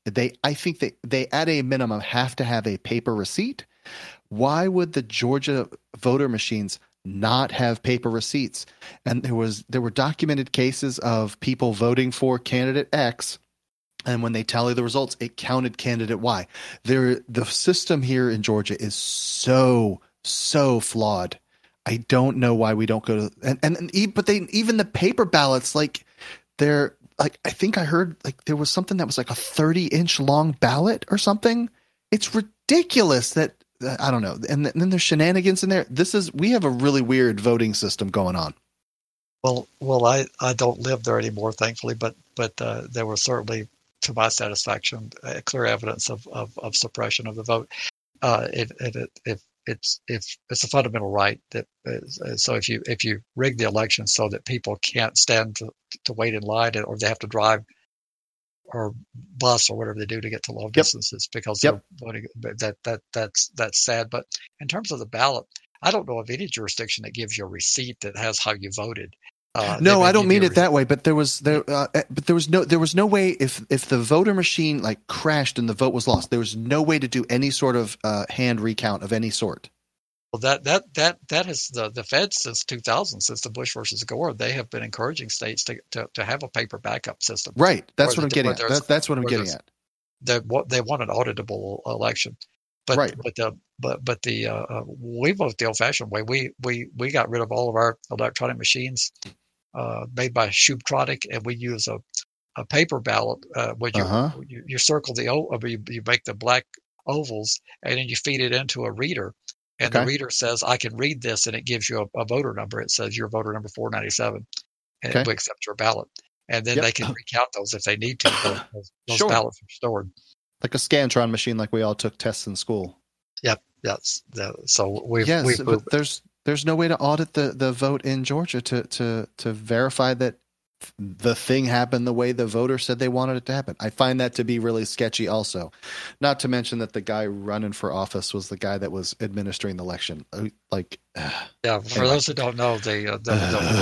S1: They, I think they, they at a minimum have to have a paper receipt. Why would the Georgia voter machines not have paper receipts? And there was there were documented cases of people voting for candidate X, and when they tally the results, it counted candidate Y. There, the system here in Georgia is so so flawed. I don't know why we don't go to and and, and but they even the paper ballots, like they're like I think I heard like there was something that was like a thirty inch long ballot or something. It's ridiculous that. I don't know. And then there's shenanigans in there. This is, we have a really weird voting system going on.
S2: Well, well, I, I don't live there anymore, thankfully, but, but, uh, there was certainly, to my satisfaction, uh, clear evidence of, of, of suppression of the vote. Uh, it, it, it, if it's, if it's a fundamental right that, is, uh, so if you, if you rig the election so that people can't stand to, to wait in line or they have to drive or bus or whatever they do to get to long
S1: Yep.
S2: distances because
S1: Yep.
S2: they're voting. That that that's that's sad. But in terms of the ballot, I don't know of any jurisdiction that gives you a receipt that has how you voted. Uh,
S1: no,
S2: may
S1: I don't
S2: give
S1: mean
S2: you a
S1: it that way. But there was there, uh, but there was no there was no way if if the voter machine like crashed and the vote was lost, there was no way to do any sort of uh, hand recount of any sort.
S2: Well, that that that that has the the Fed since two thousand, since the Bush versus Gore, they have been encouraging states to to, to have a paper backup system.
S1: Right. That's
S2: Where
S1: what I'm
S2: the-
S1: getting
S2: where
S1: at.
S2: there's-
S1: That, that's what I'm
S2: where
S1: getting
S2: there's-
S1: at.
S2: They what they want an auditable election, but
S1: Right.
S2: but the but but the uh, uh, we vote the old-fashioned way. We we we got rid of all of our electronic machines uh, made by Shubtronic, and we use a a paper ballot, uh, where you,
S1: Uh-huh.
S2: you you circle the o, you, you make the black ovals, and then you feed it into a reader, and
S1: Okay.
S2: the reader says, "I can read this," and it gives you a, a voter number. It says you're voter number four ninety-seven, and
S1: Okay.
S2: we accept your ballot. And then
S1: Yep.
S2: they can recount those if they need to. Those, those, those
S1: Sure.
S2: ballots are stored.
S1: Like a Scantron machine, like we all took tests in school.
S2: Yes. The, so we've,
S1: Yes,
S2: we've
S1: but
S2: moved.
S1: there's there's no way to audit the, the vote in Georgia to, to to verify that the thing happened the way the voter said they wanted it to happen. I find that to be really sketchy also. Not to mention that the guy running for office was the guy that was administering the election. Uh, Like,
S2: Yeah, for
S1: Anyway.
S2: those who don't know, the, uh, the,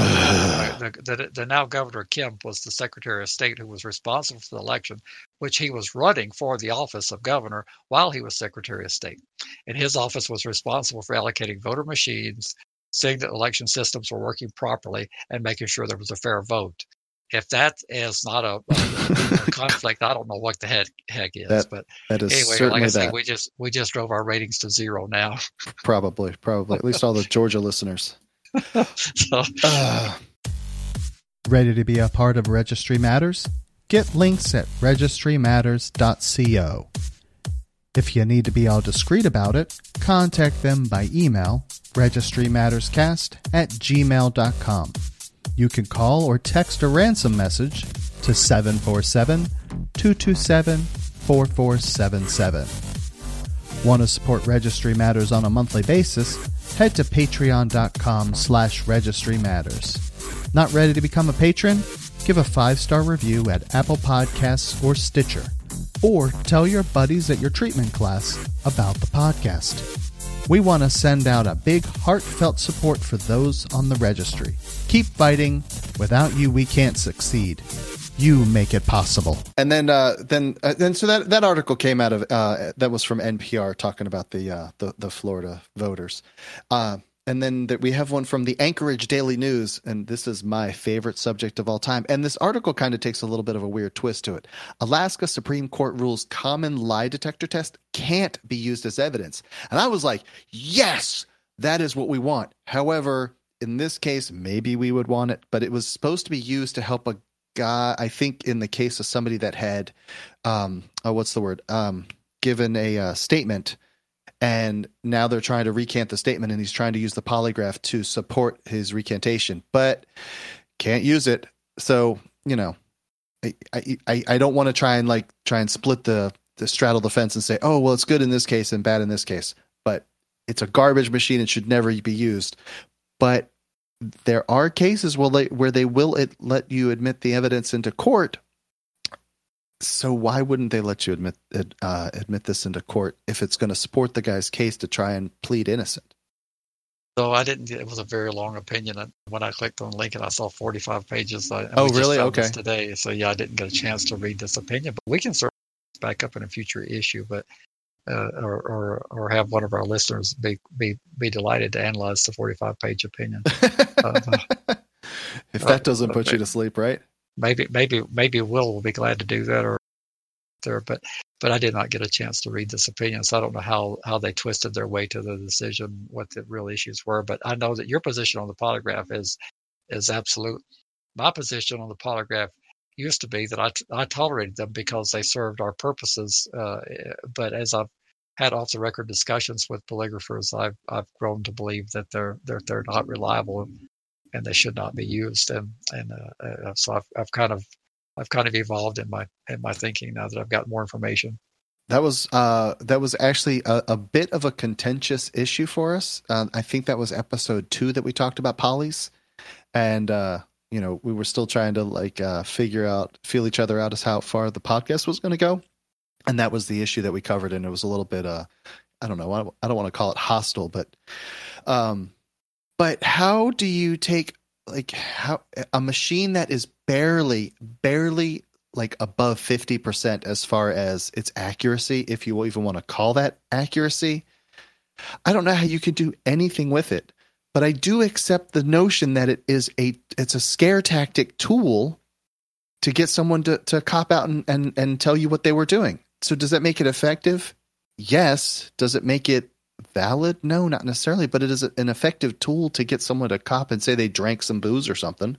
S2: the, the, the, the now Governor Kemp was the Secretary of State who was responsible for the election, which he was running for the office of governor while he was Secretary of State. And his office was responsible for allocating voter machines, seeing that election systems were working properly, and making sure there was a fair vote. If that is not a, a, a conflict, I don't know what the heck, heck is.
S1: That-
S2: but
S1: that is
S2: anyway, like
S1: certainly
S2: I say,
S1: that.
S2: we just we just drove our ratings to zero now.
S1: Probably, probably. At least all the Georgia listeners.
S2: So
S1: Uh, Ready to be a part of Registry Matters? Get links at registry matters dot co. If you need to be all discreet about it, contact them by email, registrymatterscast at gmail dot com. You can call or text a ransom message to seven four seven, two two seven, four four seven seven. Want to support Registry Matters on a monthly basis? Head to patreon dot com slash registry matters. Not ready to become a patron? Give a five-star review at Apple Podcasts or Stitcher. Or tell your buddies at your treatment class about the podcast. We want to send out a big heartfelt support for those on the registry. Keep fighting. Without you, we can't succeed. You make it possible. And then, uh, then, uh, then, so that, that article came out of uh, that was from N P R talking about the uh, the, the Florida voters. Uh, and then that we have one from the Anchorage Daily News, and this is my favorite subject of all time. And this article kind of takes a little bit of a weird twist to it. Alaska Supreme Court rules common lie detector test can't be used as evidence. And I was like, yes, that is what we want. However, in this case, maybe we would want it, but it was supposed to be used to help a guy, I think in the case of somebody that had, um, oh, what's the word, um, given a uh, statement, and now they're trying to recant the statement, and he's trying to use the polygraph to support his recantation, but can't use it. So, you know, I I, I don't want to try and like try and split the, the straddle the fence and say, oh, well, it's good in this case and bad in this case, but it's a garbage machine. It should never be used. But there are cases where they, where they will it, let you admit the evidence into court. So why wouldn't they let you admit uh, admit this into court if it's going to support the guy's case to try and plead innocent?
S2: So I didn't. It was a very long opinion. And when I clicked on the link and I saw forty-five pages. I, and
S1: Oh,
S2: we just
S1: really?
S2: found
S1: Okay.
S2: this today. So yeah, I didn't get a chance to read this opinion, but we can certainly back up in a future issue, but uh, or, or or have one of our listeners be be, be delighted to analyze the forty-five page opinion. uh,
S1: if that doesn't put uh, you to sleep, right?
S2: Maybe maybe maybe Will will be glad to do that, or there, but but I did not get a chance to read this opinion, so I don't know how how they twisted their way to the decision, what the real issues were. But I know that your position on the polygraph is is absolute. My position on the polygraph used to be that I, t- I tolerated them because they served our purposes. Uh, but as I've had off the record discussions with polygraphers, I've I've grown to believe that they're they're they're not reliable and they should not be used. And and uh, uh, so I've I've kind of I've kind of evolved in my in my thinking now that I've got more information.
S1: That was uh, that was actually a, a bit of a contentious issue for us. Uh, I think that was episode two that we talked about polys, and uh, you know, we were still trying to like uh, figure out, feel each other out as how far the podcast was going to go, and that was the issue that we covered. And it was a little bit, uh, I don't know, I don't, I don't want to call it hostile, but, um, but how do you take like how a machine that is barely, barely like above fifty percent as far as its accuracy, if you even want to call that accuracy? I don't know how you can do anything with it. But I do accept the notion that it is a it's a scare tactic tool to get someone to, to cop out and, and, and tell you what they were doing. So does that make it effective? Yes. Does it make it valid? No, not necessarily. But it is an effective tool to get someone to cop and say they drank some booze or something.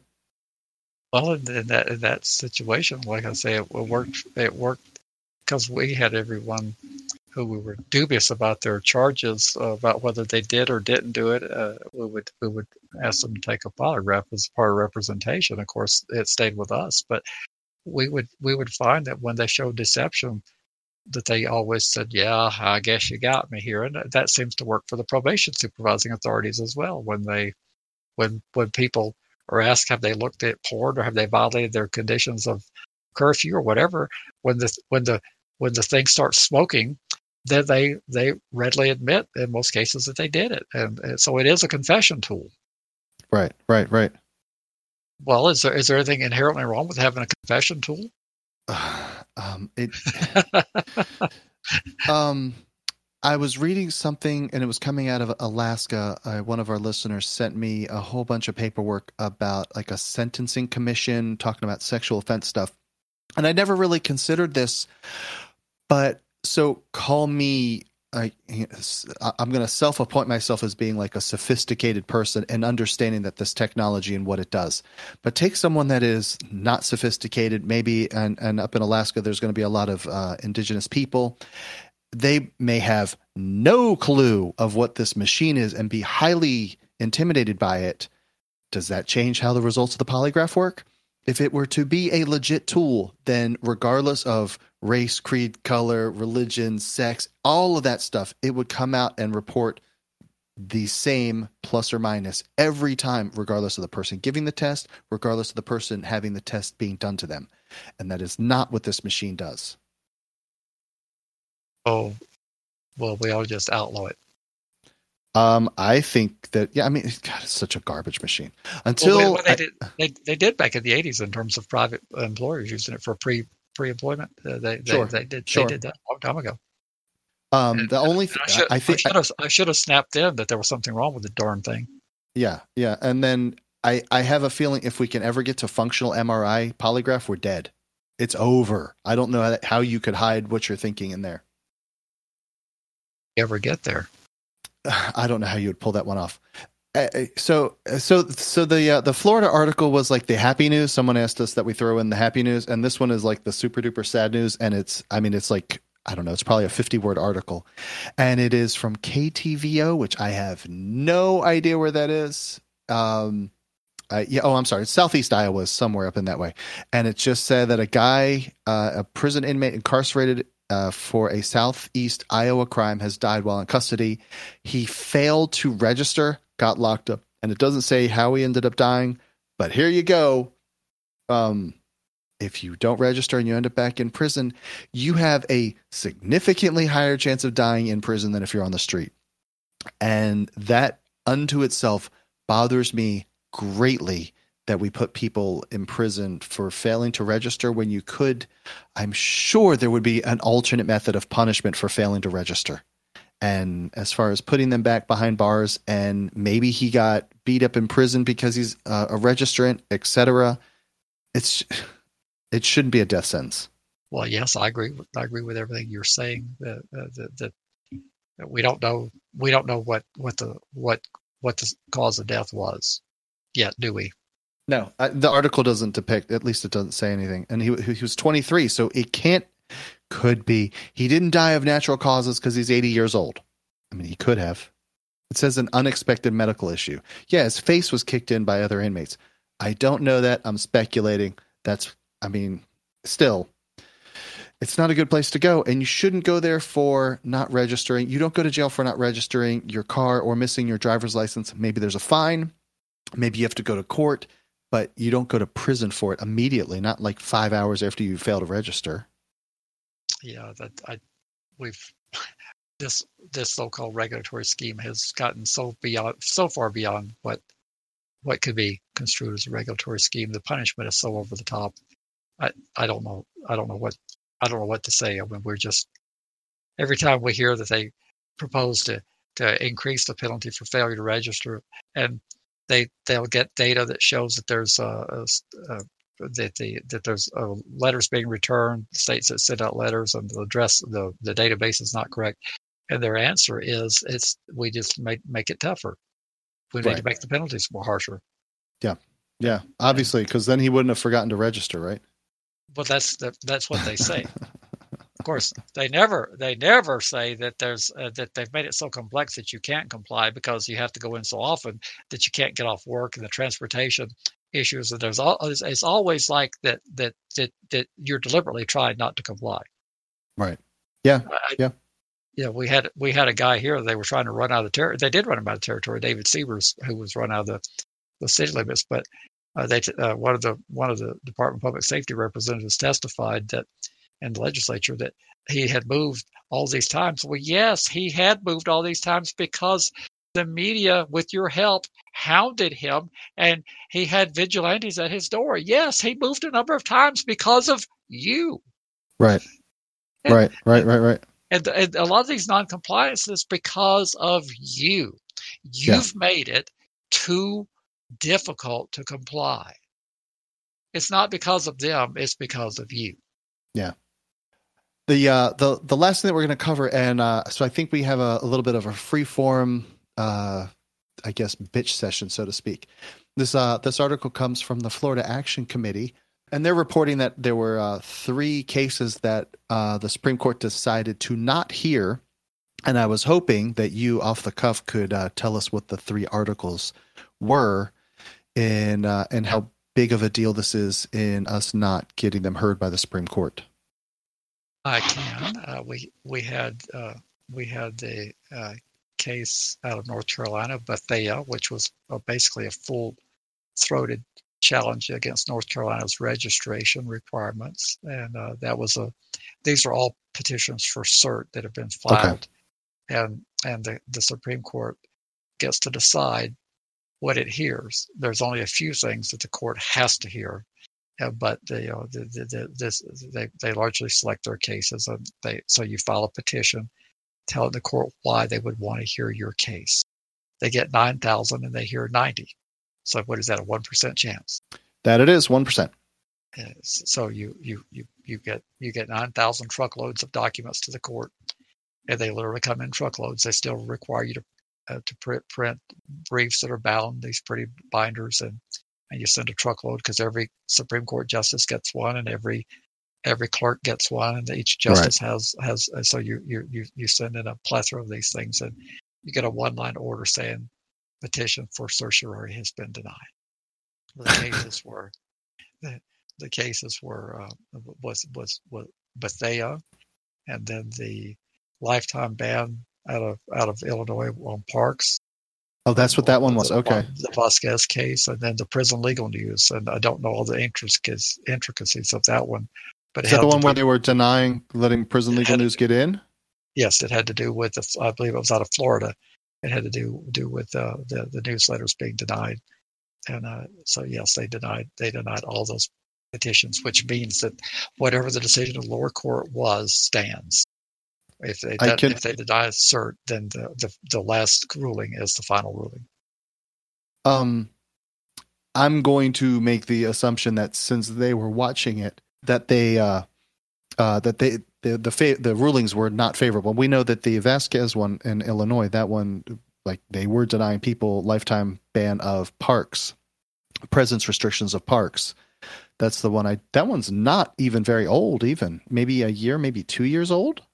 S2: Well, in that in that situation, like I say, it worked. It worked because we had everyone who we were dubious about their charges, uh, about whether they did or didn't do it. Uh, we would we would ask them to take a polygraph as part of representation. Of course, it stayed with us, but we would we would find that when they showed deception, that they always said, "Yeah, I guess you got me here," and that seems to work for the probation supervising authorities as well. When they when when people are asked, have they looked at porn or have they violated their conditions of curfew or whatever, when the when the when the thing starts smoking, then they they readily admit in most cases that they did it, and, and so it is a confession tool.
S1: Right, right, right.
S2: Well, is there is there anything inherently wrong with having a confession tool?
S1: Uh, um, it. um, I was reading something, and it was coming out of Alaska. Uh, one of our listeners sent me a whole bunch of paperwork about like a sentencing commission talking about sexual offense stuff, and I never really considered this, but. So call me, I, I'm going to self-appoint myself as being like a sophisticated person and understanding that this technology and what it does. But take someone that is not sophisticated, maybe, and, and up in Alaska, there's going to be a lot of uh, indigenous people. They may have no clue of what this machine is and be highly intimidated by it. Does that change how the results of the polygraph work? If it were to be a legit tool, then regardless of race, creed, color, religion, sex, all of that stuff, it would come out and report the same plus or minus every time, regardless of the person giving the test, regardless of the person having the test being done to them. And that is not what this machine does.
S2: Oh, well, we ought to just outlaw it.
S1: Um, I think that, yeah, I mean, God, it's such a garbage machine. Until
S2: well, well, they,
S1: I,
S2: did, they, they did back in the eighties in terms of private employers using it for pre pre-employment. Uh, they, they,
S1: sure,
S2: they did
S1: sure.
S2: they did that a long time ago.
S1: Um,
S2: and,
S1: the only thing
S2: I, should,
S1: I think
S2: I should have I should have snapped in that there was something wrong with the darn thing.
S1: Yeah, yeah, and then I I have a feeling if we can ever get to functional M R I polygraph, we're dead. It's over. I don't know how you could hide what you're thinking in there.
S2: You ever get there?
S1: I don't know how you would pull that one off. Uh, so, so, so the uh, the Florida article was like the happy news. Someone asked us that we throw in the happy news, and this one is like the super duper sad news. And it's, I mean, it's like I don't know, it's probably a fifty word article, and it is from K T V O, which I have no idea where that is. Um, uh, yeah, oh, I'm sorry, it's Southeast Iowa, somewhere up in that way, and it just said that a guy, uh, a prison inmate incarcerated. Uh, for a Southeast Iowa crime has died while in custody. He failed to register, got locked up, and it doesn't say how he ended up dying, but here you go. Um, if you don't register and you end up back in prison, you have a significantly higher chance of dying in prison than if you're on the street. And that unto itself bothers me greatly that we put people in prison for failing to register when you could, I'm sure there would be an alternate method of punishment for failing to register. And as far as putting them back behind bars, and maybe he got beat up in prison because he's uh, a registrant, et cetera, it's it shouldn't be a death sentence.
S2: Well, yes, I agree. With, I agree with everything you're saying. That, uh, that, that we don't know. We don't know what, what the what what the cause of death was yet, do we?
S1: No, I, the article doesn't depict. At least it doesn't say anything. And he he was twenty-three, so it can't. Could be he didn't die of natural causes because he's eighty years old. I mean, he could have. It says an unexpected medical issue. Yeah, his face was kicked in by other inmates. I don't know that. I'm speculating. That's. I mean, still. It's not a good place to go, and you shouldn't go there for not registering. You don't go to jail for not registering your car or missing your driver's license. Maybe there's a fine. Maybe you have to go to court, but you don't go to prison for it immediately, not like five hours after you fail to register.
S2: Yeah, that I, we've this this so-called regulatory scheme has gotten so beyond, so far beyond what what could be construed as a regulatory scheme. The punishment is so over the top. I, I don't know. I don't know what. I don't know what to say. I mean, we're just, every time we hear that they propose to, to increase the penalty for failure to register, and they, they'll get data that shows that there's uh, a, a, that the that there's uh, letters being returned, states that send out letters, and the address, the, the database is not correct. And their answer is, it's we just make make it tougher. We need
S1: Right.
S2: to make the penalties more harsher.
S1: Yeah, yeah, obviously, because then he wouldn't have forgotten to register, right?
S2: But that's the, that's what they say. Of course, they never they never say that there's uh, that they've made it so complex that you can't comply because you have to go in so often that you can't get off work, and the transportation issues. And there's all it's, it's always like that that that that you're deliberately trying not to comply.
S1: Right. Yeah.
S2: I,
S1: yeah.
S2: Yeah. We had we had a guy here. They were trying to run out of the territory. They did run him out of the territory. David Sievers, who was run out of the, the city limits, but. Uh, they uh, one of the one of the Department of Public Safety representatives testified that in the legislature that he had moved all these times. Well, yes, he had moved all these times because the media, with your help, hounded him, and he had vigilantes at his door. Yes, he moved a number of times because of you.
S1: Right.
S2: And,
S1: right. Right. Right. Right.
S2: And, and a lot of these non-compliances because of you. You've yeah. made it too difficult to comply. It's not because of them, it's because of you.
S1: Yeah. The uh the the last thing that we're going to cover, and uh so I think we have a, a little bit of a free form uh I guess bitch session, so to speak. This uh this article comes from the Florida Action Committee, and they're reporting that there were uh three cases that uh the Supreme Court decided to not hear, and I was hoping that you off the cuff could uh tell us what the three articles were. And uh, and how big of a deal this is in us not getting them heard by the Supreme Court.
S2: I can. Uh, we we had uh, we had the uh, case out of North Carolina, Bethea, which was uh, basically a full-throated challenge against North Carolina's registration requirements, and uh, that was a. These are all petitions for cert that have been filed, okay. and and the, the Supreme Court gets to decide what it hears. There's only a few things that the court has to hear, uh, but they, uh, the, the, the, this, they they largely select their cases. And they so you file a petition telling the court why they would want to hear your case. They get nine thousand and they hear ninety. So what is that, a one percent chance?
S1: That it is, one percent.
S2: So you you you you get you get nine thousand truckloads of documents to the court, and they literally come in truckloads. They still require you to Uh, to print, print briefs that are bound, these pretty binders, and, and you send a truckload because every Supreme Court justice gets one, and every every clerk gets one, and each justice right. has has. So you you you you send in a plethora of these things, and you get a one line order saying petition for certiorari has been denied. The cases were the, the cases were uh, was was was Bethea, and then the lifetime ban out of out of Illinois on parks.
S1: Oh, that's what that one was.
S2: The,
S1: okay.
S2: The Vasquez case, and then the Prison Legal News, and I don't know all the intricacies intricacies of that one. But
S1: is that the one where they were denying letting Prison Legal News get in?
S2: Yes, it had to do with the, I believe it was out of Florida. It had to do do with uh, the the newsletters being denied, and uh, so yes, they denied they denied all those petitions, which means that whatever the decision of the lower court was stands. If they
S1: I can,
S2: if they deny cert, then the, the the last ruling is the final ruling.
S1: Um, I'm going to make the assumption that since they were watching it, that they uh, uh, that they the the, fa- the rulings were not favorable. We know that the Vasquez one in Illinois, that one, like they were denying people lifetime ban of parks, presence restrictions of parks. That's the one I. That one's not even very old. Even maybe a year, maybe two years old.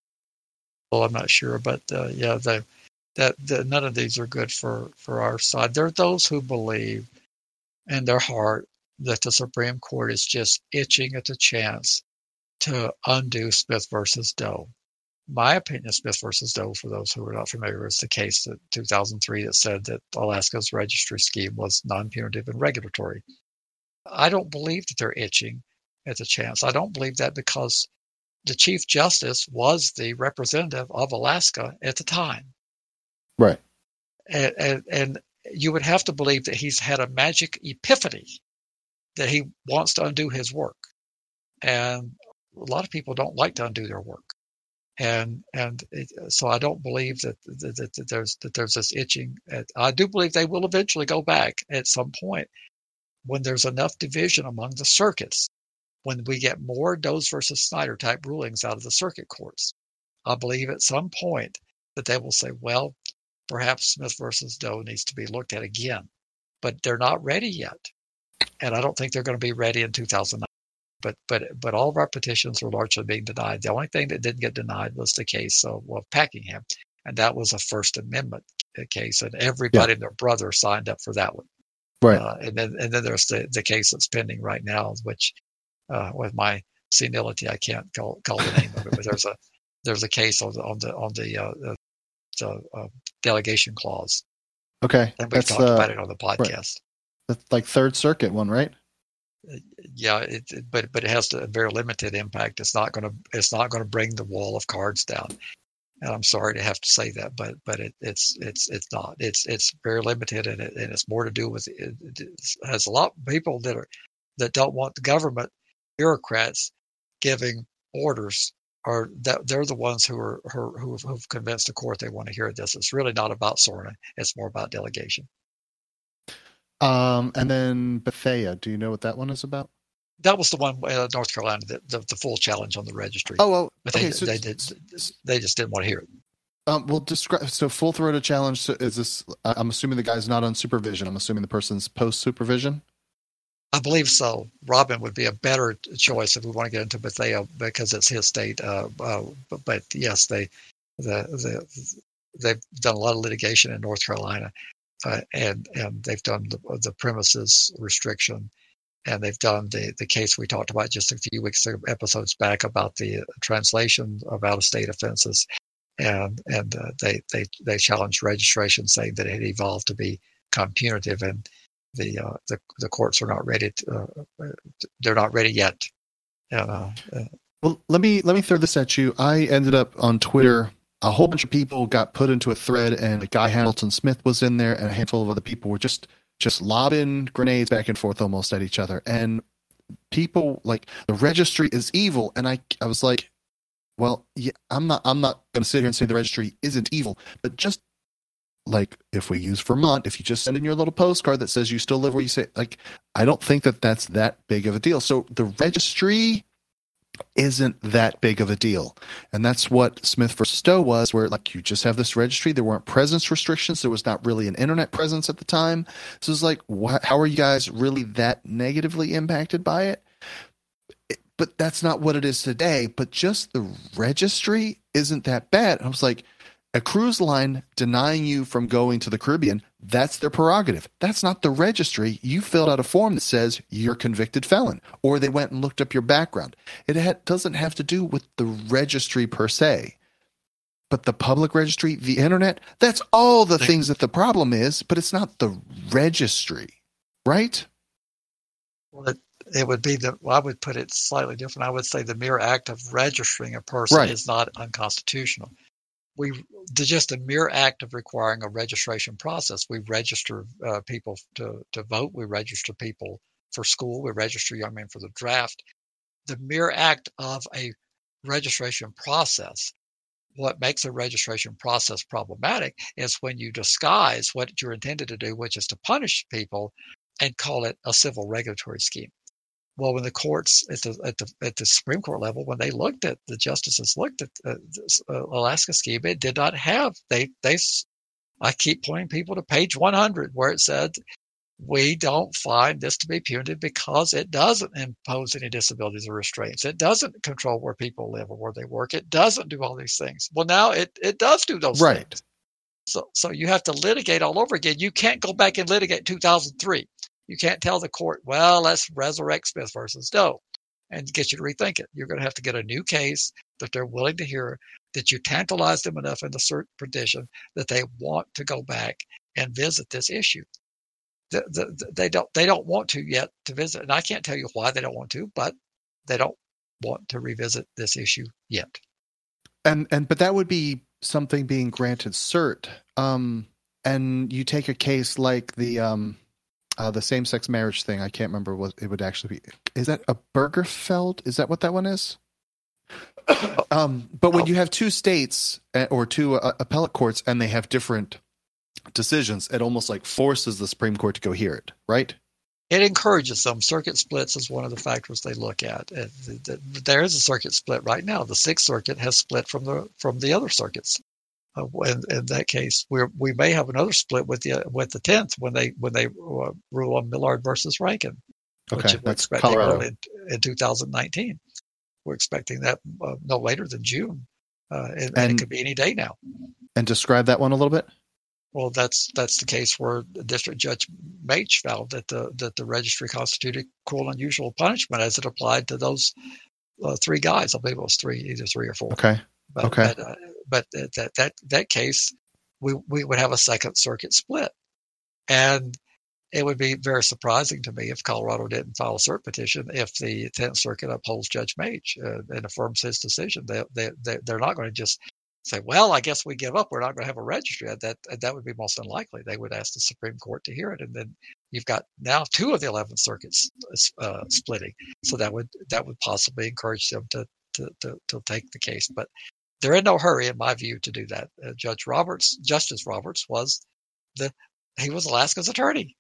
S2: Well, I'm not sure, but uh, yeah, the, that the, none of these are good for, for our side. There are those who believe in their heart that the Supreme Court is just itching at the chance to undo Smith versus Doe. My opinion of Smith versus Doe, for those who are not familiar, is the case in two thousand three that said that Alaska's registry scheme was non-punitive and regulatory. I don't believe that they're itching at the chance. I don't believe that because the Chief Justice was the representative of Alaska at the time.
S1: Right.
S2: And, and, and you would have to believe that he's had a magic epiphany that he wants to undo his work. And a lot of people don't like to undo their work. And and it, so I don't believe that, that, that, that there's that there's this itching. I do believe they will eventually go back at some point when there's enough division among the circuits, when we get more Does versus Snyder type rulings out of the circuit courts. I believe at some point that they will say, well, perhaps Smith versus Doe needs to be looked at again, but they're not ready yet. And I don't think they're going to be ready in two thousand nine. But but but all of our petitions were largely being denied. The only thing that didn't get denied was the case of, of Packingham, and that was a First Amendment case, and everybody
S1: Yeah.
S2: and their brother signed up for that one.
S1: Right.
S2: Uh, and then and then there's the, the case that's pending right now, which uh, with my senility, I can't call, call the name of it, but there's a there's a case on the on the on the, uh, the, the uh, delegation clause.
S1: Okay.
S2: And we've
S1: That's,
S2: talked
S1: uh,
S2: about it on the podcast.
S1: Right. That's like Third Circuit one, right?
S2: Yeah, it, it, but but it has a very limited impact. It's not going to it's not going to bring the wall of cards down. And I'm sorry to have to say that, but but it, it's it's it's not. It's it's very limited, and it, and it's more to do with it, it has a lot of people that are that don't want the government bureaucrats giving orders, or that they're the ones who are who who who've convinced the court they want to hear this. It's really not about SORNA. It's more about delegation.
S1: Um, and then Bethea, do you know what that one is about?
S2: That was the one in uh, North Carolina, that the, the full challenge on the registry.
S1: Oh, well,
S2: but
S1: okay,
S2: they,
S1: so
S2: they did they just didn't want to hear it.
S1: Um, well, describe. So, full throated challenge. So is this? I'm assuming the guy's not on supervision. I'm assuming the person's post supervision.
S2: I believe so. Robin would be a better choice if we want to get into Bethea because it's his state. Uh, uh, but, but yes, they the, the they've done a lot of litigation in North Carolina, uh, and and they've done the, the premises restriction, and they've done the, the case we talked about just a few weeks episodes back about the translation of out of state offenses. And and uh, they they they challenged registration, saying that it had evolved to become punitive, and the uh, the the courts are not ready. To, uh, they're not ready yet. Uh, uh,
S1: well, let me let me throw this at you. I ended up on Twitter. A whole bunch of people got put into a thread, and Guy Hamilton Smith was in there, and a handful of other people were just just lobbing grenades back and forth almost at each other. And people like the registry is evil, and I I was like, well, yeah, I'm not. I'm not going to sit here and say the registry isn't evil, but just like if we use Vermont, if you just send in your little postcard that says you still live where you say, like, I don't think that that's that big of a deal. So the registry isn't that big of a deal, and that's what Smith versus Doe was, where like you just have this registry. There weren't presence restrictions. There was not really an internet presence at the time. So it's like, wh- how are you guys really that negatively impacted by it? But that's not what it is today. But just the registry isn't that bad. And I was like, a cruise line denying you from going to the Caribbean, that's their prerogative. That's not the registry. You filled out a form that says you're a convicted felon, or they went and looked up your background. It ha- doesn't have to do with the registry per se. But the public registry, the internet, that's all the things that the problem is, but it's not the registry, right?
S2: well, it, It would be the, well, I would put it slightly different. I would say the mere act of registering a person
S1: Right.
S2: is not unconstitutional. we the, just the mere act of requiring a registration process. We register uh, people to, to vote. We register people for school. We register young men for the draft. The mere act of a registration process. What makes a registration process problematic is when you disguise what you're intended to do, which is to punish people, and call it a civil regulatory scheme. Well, when the courts at the at the at the Supreme Court level, when they looked at the justices looked at uh, this uh, Alaska scheme, it did not have they they. I keep pointing people to page one hundred where it said we don't find this to be punitive because it doesn't impose any disabilities or restraints. It doesn't control where people live or where they work. It doesn't do all these things. Well, now it it does do those
S1: right.
S2: things. So so you have to litigate all over again. You can't go back and litigate two thousand three. You can't tell the court, well, let's resurrect Smith versus Doe and get you to rethink it. You're going to have to get a new case that they're willing to hear, that you tantalize them enough in the cert petition that they want to go back and visit this issue. The, the, they don't they don't want to yet to visit. And I can't tell you why they don't want to, but they don't want to revisit this issue yet.
S1: And and but that would be something being granted cert. Um, and you take a case like the um, uh, the same-sex marriage thing. I can't remember what it would actually be. Is that a Bergerfeld? Is that what that one is? um, but when you have two states or two uh, appellate courts and they have different decisions, it almost like forces the Supreme Court to go hear it, right?
S2: It encourages them. Circuit splits is one of the factors they look at. There is a circuit split right now. The Sixth Circuit has split from the from the other circuits. Uh, in, in that case, we we may have another split with the with the tenth when they when they uh, rule on Millard versus Rankin,
S1: okay,
S2: which we're
S1: that's
S2: expecting
S1: Colorado.
S2: in, in two thousand nineteen. We're expecting that uh, no later than June, uh, and, and, and it could be any day now.
S1: And describe that one a little bit.
S2: Well, that's that's the case where District Judge Mage found that the that the registry constituted cruel and unusual punishment as it applied to those uh, three guys. I believe it was three, either three or four.
S1: Okay.
S2: But,
S1: okay.
S2: But, uh, but that that that case, we we would have a Second Circuit split, and it would be very surprising to me if Colorado didn't file a cert petition if the Tenth Circuit upholds Judge Mage uh, and affirms his decision. They they, they they're not going to just say, well, I guess we give up. We're not going to have a registry. That that would be most unlikely. They would ask the Supreme Court to hear it, and then you've got now two of the eleven circuits uh, splitting. So that would that would possibly encourage them to to, to to take the case. But they're in no hurry, in my view, to do that. Uh, Judge Roberts, Justice Roberts, was the he was Alaska's attorney.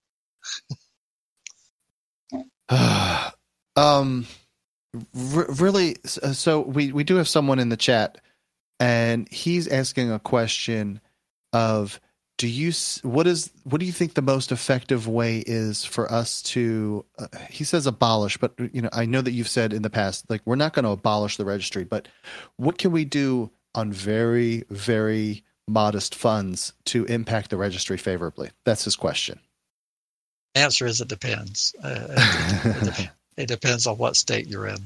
S1: um, r- really. So we we do have someone in the chat. And he's asking a question of, do you, what is, what do you think the most effective way is for us to, uh, he says abolish, but you know, I know that you've said in the past, like, we're not going to abolish the registry, but what can we do on very, very modest funds to impact the registry favorably? That's his question.
S2: Answer is it depends. Uh, it, it, it depends on what state you're in.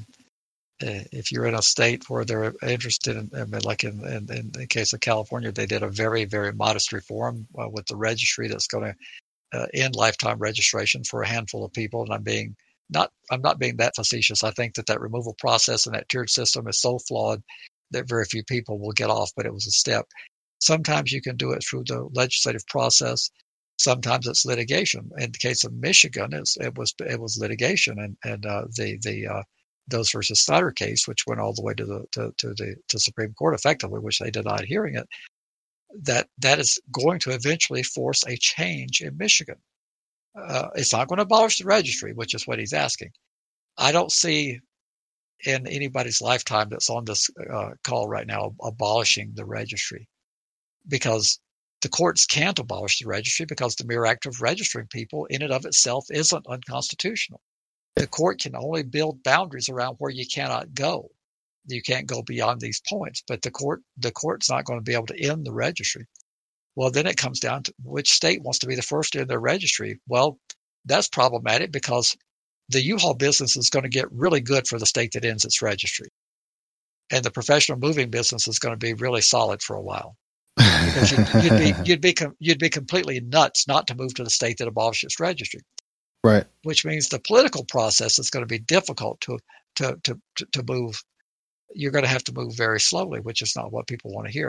S2: If you're in a state where they're interested in, I mean, like in, in, in the case of California, they did a very, very modest reform uh, with the registry that's going to uh, end lifetime registration for a handful of people. And I'm being not, I'm not being that facetious. I think that that removal process and that tiered system is so flawed that very few people will get off, but it was a step. Sometimes you can do it through the legislative process. Sometimes it's litigation. In the case of Michigan, it's, it was, it was litigation and, and uh, the, the, uh, Does versus Snyder case, which went all the way to the to, to the to Supreme Court effectively, which they denied hearing it, that that is going to eventually force a change in Michigan. Uh, it's not going to abolish the registry, which is what he's asking. I don't see in anybody's lifetime that's on this uh, call right now abolishing the registry, because the courts can't abolish the registry because the mere act of registering people in and of itself isn't unconstitutional. The court can only build boundaries around where you cannot go. You can't go beyond these points, but the court, the court's not going to be able to end the registry. Well, then it comes down to which state wants to be the first to end their registry. Well, that's problematic because the U-Haul business is going to get really good for the state that ends its registry. And the professional moving business is going to be really solid for a while. Because you'd, you'd be, you'd be, you'd be completely nuts not to move to the state that abolished its registry.
S1: Right.
S2: Which means the political process is going to be difficult to, to, to, to move. You're going to have to move very slowly, which is not what people want to hear.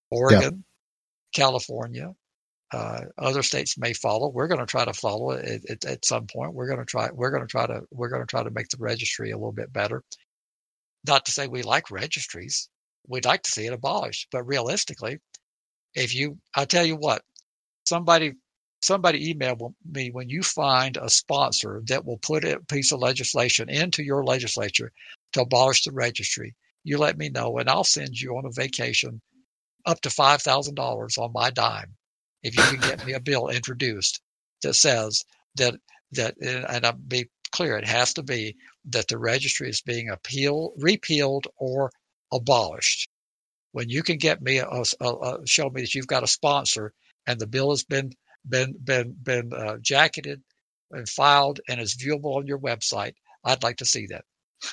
S2: Oregon, yeah. California, uh, other states may follow. We're going to try to follow it at, at some point. We're going to try. We're going to try to. We're going to try to make the registry a little bit better. Not to say we like registries. We'd like to see it abolished, but realistically, if you, I tell you what, somebody, somebody email me when you find a sponsor that will put a piece of legislation into your legislature to abolish the registry. You let me know, and I'll send you on a vacation up to five thousand dollars on my dime if you can get me a bill introduced that says that that, and I'll be clear, it has to be that the registry is being appealed, repealed, or abolished. When you can get me a, a, a show me that you've got a sponsor and the bill has been been been been uh, jacketed and filed and is viewable on your website, I'd like to see that.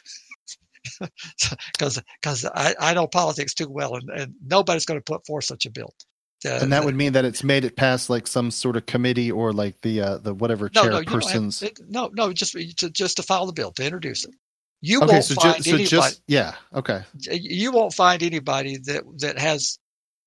S2: Because because I, I know politics too well, and, and nobody's going to put forth such a bill. Uh,
S1: and that would mean that it's made it past like some sort of committee or like the uh, the whatever
S2: no,
S1: chairperson's.
S2: No, no, no, just to just to file the bill to introduce it. You
S1: okay,
S2: won't
S1: so
S2: find
S1: just, so
S2: anybody.
S1: Just, yeah, okay.
S2: You won't find anybody that that has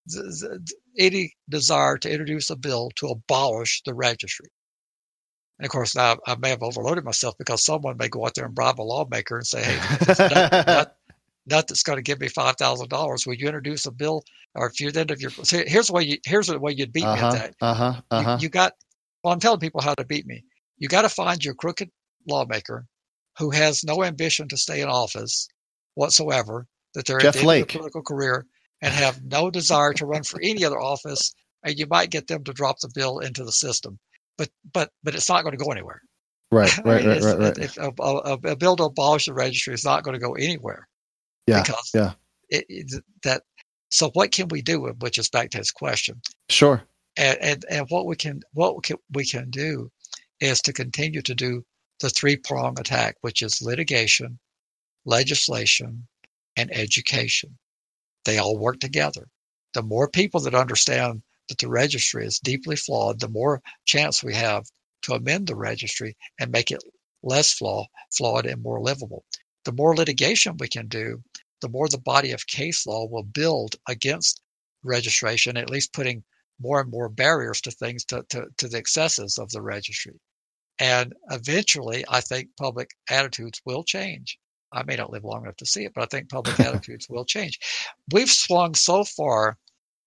S2: any desire to introduce a bill to abolish the registry. And of course, now I may have overloaded myself because someone may go out there and bribe a lawmaker and say, "Hey, this nut, nut, nut that's going to give me five thousand dollars. Will you introduce a bill?" Or if you're the end of your, so here's the way you, here's the way you'd beat
S1: uh-huh,
S2: me at that.
S1: Uh huh. Uh huh.
S2: You, you got. Well, I'm telling people how to beat me. You got to find your crooked lawmaker who has no ambition to stay in office whatsoever. That they're
S1: Jeff
S2: at the
S1: Lake.
S2: end of their political career and have no desire to run for any other office, and you might get them to drop the bill into the system. But but but it's not going to go anywhere.
S1: Right, right, right, right, right.
S2: If a, a, a bill to abolish the registry is not going to go anywhere.
S1: Yeah,
S2: because
S1: yeah.
S2: It, it, that. So what can we do? Which is back to his question.
S1: Sure.
S2: And and, and what we can what we can, we can do is to continue to do the three prong attack, which is litigation, legislation, and education. They all work together. The more people that understand that the registry is deeply flawed, the more chance we have to amend the registry and make it less flaw, flawed and more livable. The more litigation we can do, the more the body of case law will build against registration, at least putting more and more barriers to things, to, to, to the excesses of the registry. And eventually, I think public attitudes will change. I may not live long enough to see it, but I think public attitudes will change. We've swung so far,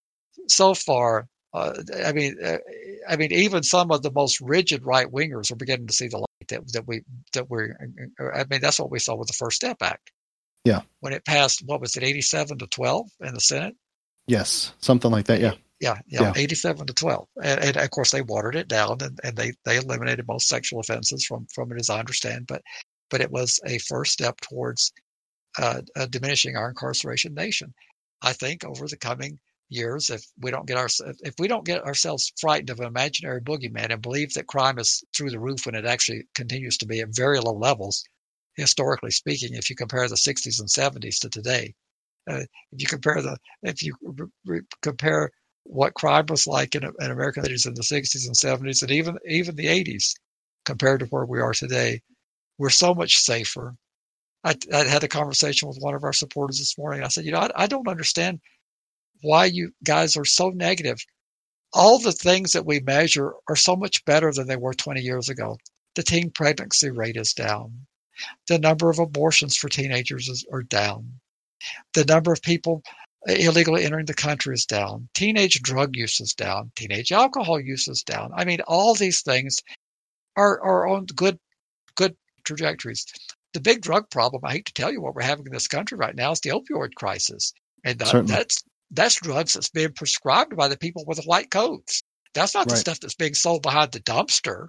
S2: so far. Uh, I mean, uh, I mean, even some of the most rigid right wingers are beginning to see the light that that we that we're. I mean, that's what we saw with the First Step Act.
S1: Yeah.
S2: When it passed, what was it, eighty-seven to twelve in the Senate?
S1: Yes, something like that. Yeah.
S2: Yeah, yeah, yeah. eighty-seven to twelve, and, and of course they watered it down, and, and they, they eliminated most sexual offenses from from it, as I understand. But but it was a first step towards uh, uh, diminishing our incarceration nation. I think over the coming years, if we don't get our if we don't get ourselves frightened of an imaginary boogeyman and believe that crime is through the roof when it actually continues to be at very low levels, historically speaking, if you compare the sixties and seventies to today, uh, if you compare the if you re- re- compare what crime was like in, in American cities in the sixties and seventies and even even the eighties compared to where we are today, we're so much safer. I, I had a conversation with one of our supporters this morning. I said, you know, I, I don't understand why you guys are so negative. All the things that we measure are so much better than they were twenty years ago. The teen pregnancy rate is down. The number of abortions for teenagers is, are down. The number of people illegally entering the country is down. Teenage drug use is down. Teenage alcohol use is down. I mean, all these things are, are on good, good trajectories. The big drug problem, I hate to tell you what we're having in this country right now, is the opioid crisis. And that, that's that's drugs that's being prescribed by the people with the white coats. That's not right. The stuff that's being sold behind the dumpster.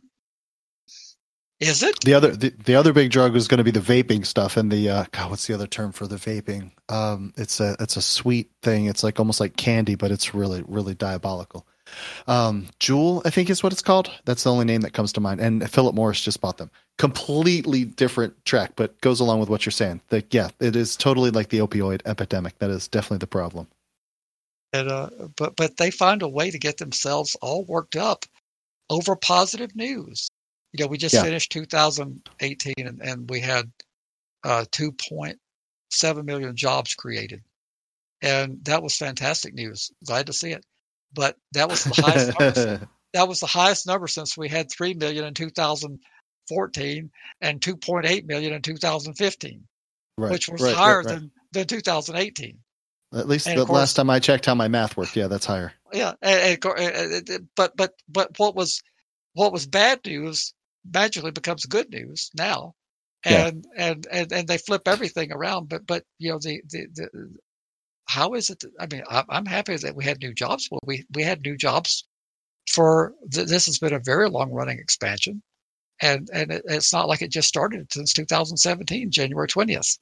S2: Is it?
S1: The other the, the other big drug is going to be the vaping stuff and the uh, God, what's the other term for the vaping? Um, it's a it's a sweet thing. It's like almost like candy, but it's really really diabolical. Um, Juul, I think is what it's called. That's the only name that comes to mind. And Philip Morris just bought them. Completely different track, but goes along with what you're saying. The, yeah, it is totally like the opioid epidemic. That is definitely the problem.
S2: And, uh, but but they find a way to get themselves all worked up over positive news. You know, we just yeah. finished two thousand eighteen, and, and we had uh, two point seven million jobs created. and that was fantastic news. Glad to see it. But that was the highest number. That was the highest number since we had three million in two thousand fourteen and two point eight million in two thousand fifteen,
S1: right,
S2: which was
S1: right,
S2: higher
S1: right, right.
S2: than, than two thousand eighteen.
S1: At least
S2: And
S1: the
S2: of course-
S1: last time I checked how my math worked, yeah, that's higher.
S2: Yeah, and, and, and- and- but but but what was what was bad news magically becomes good news now,
S1: Yeah.
S2: and and and and they flip everything around. But but you know the the, the how is it? That, I mean, I'm, I'm happy that we had new jobs. Well, we we had new jobs for th- this has been a very long running expansion, and and it, it's not like it just started since two thousand seventeen, January twentieth.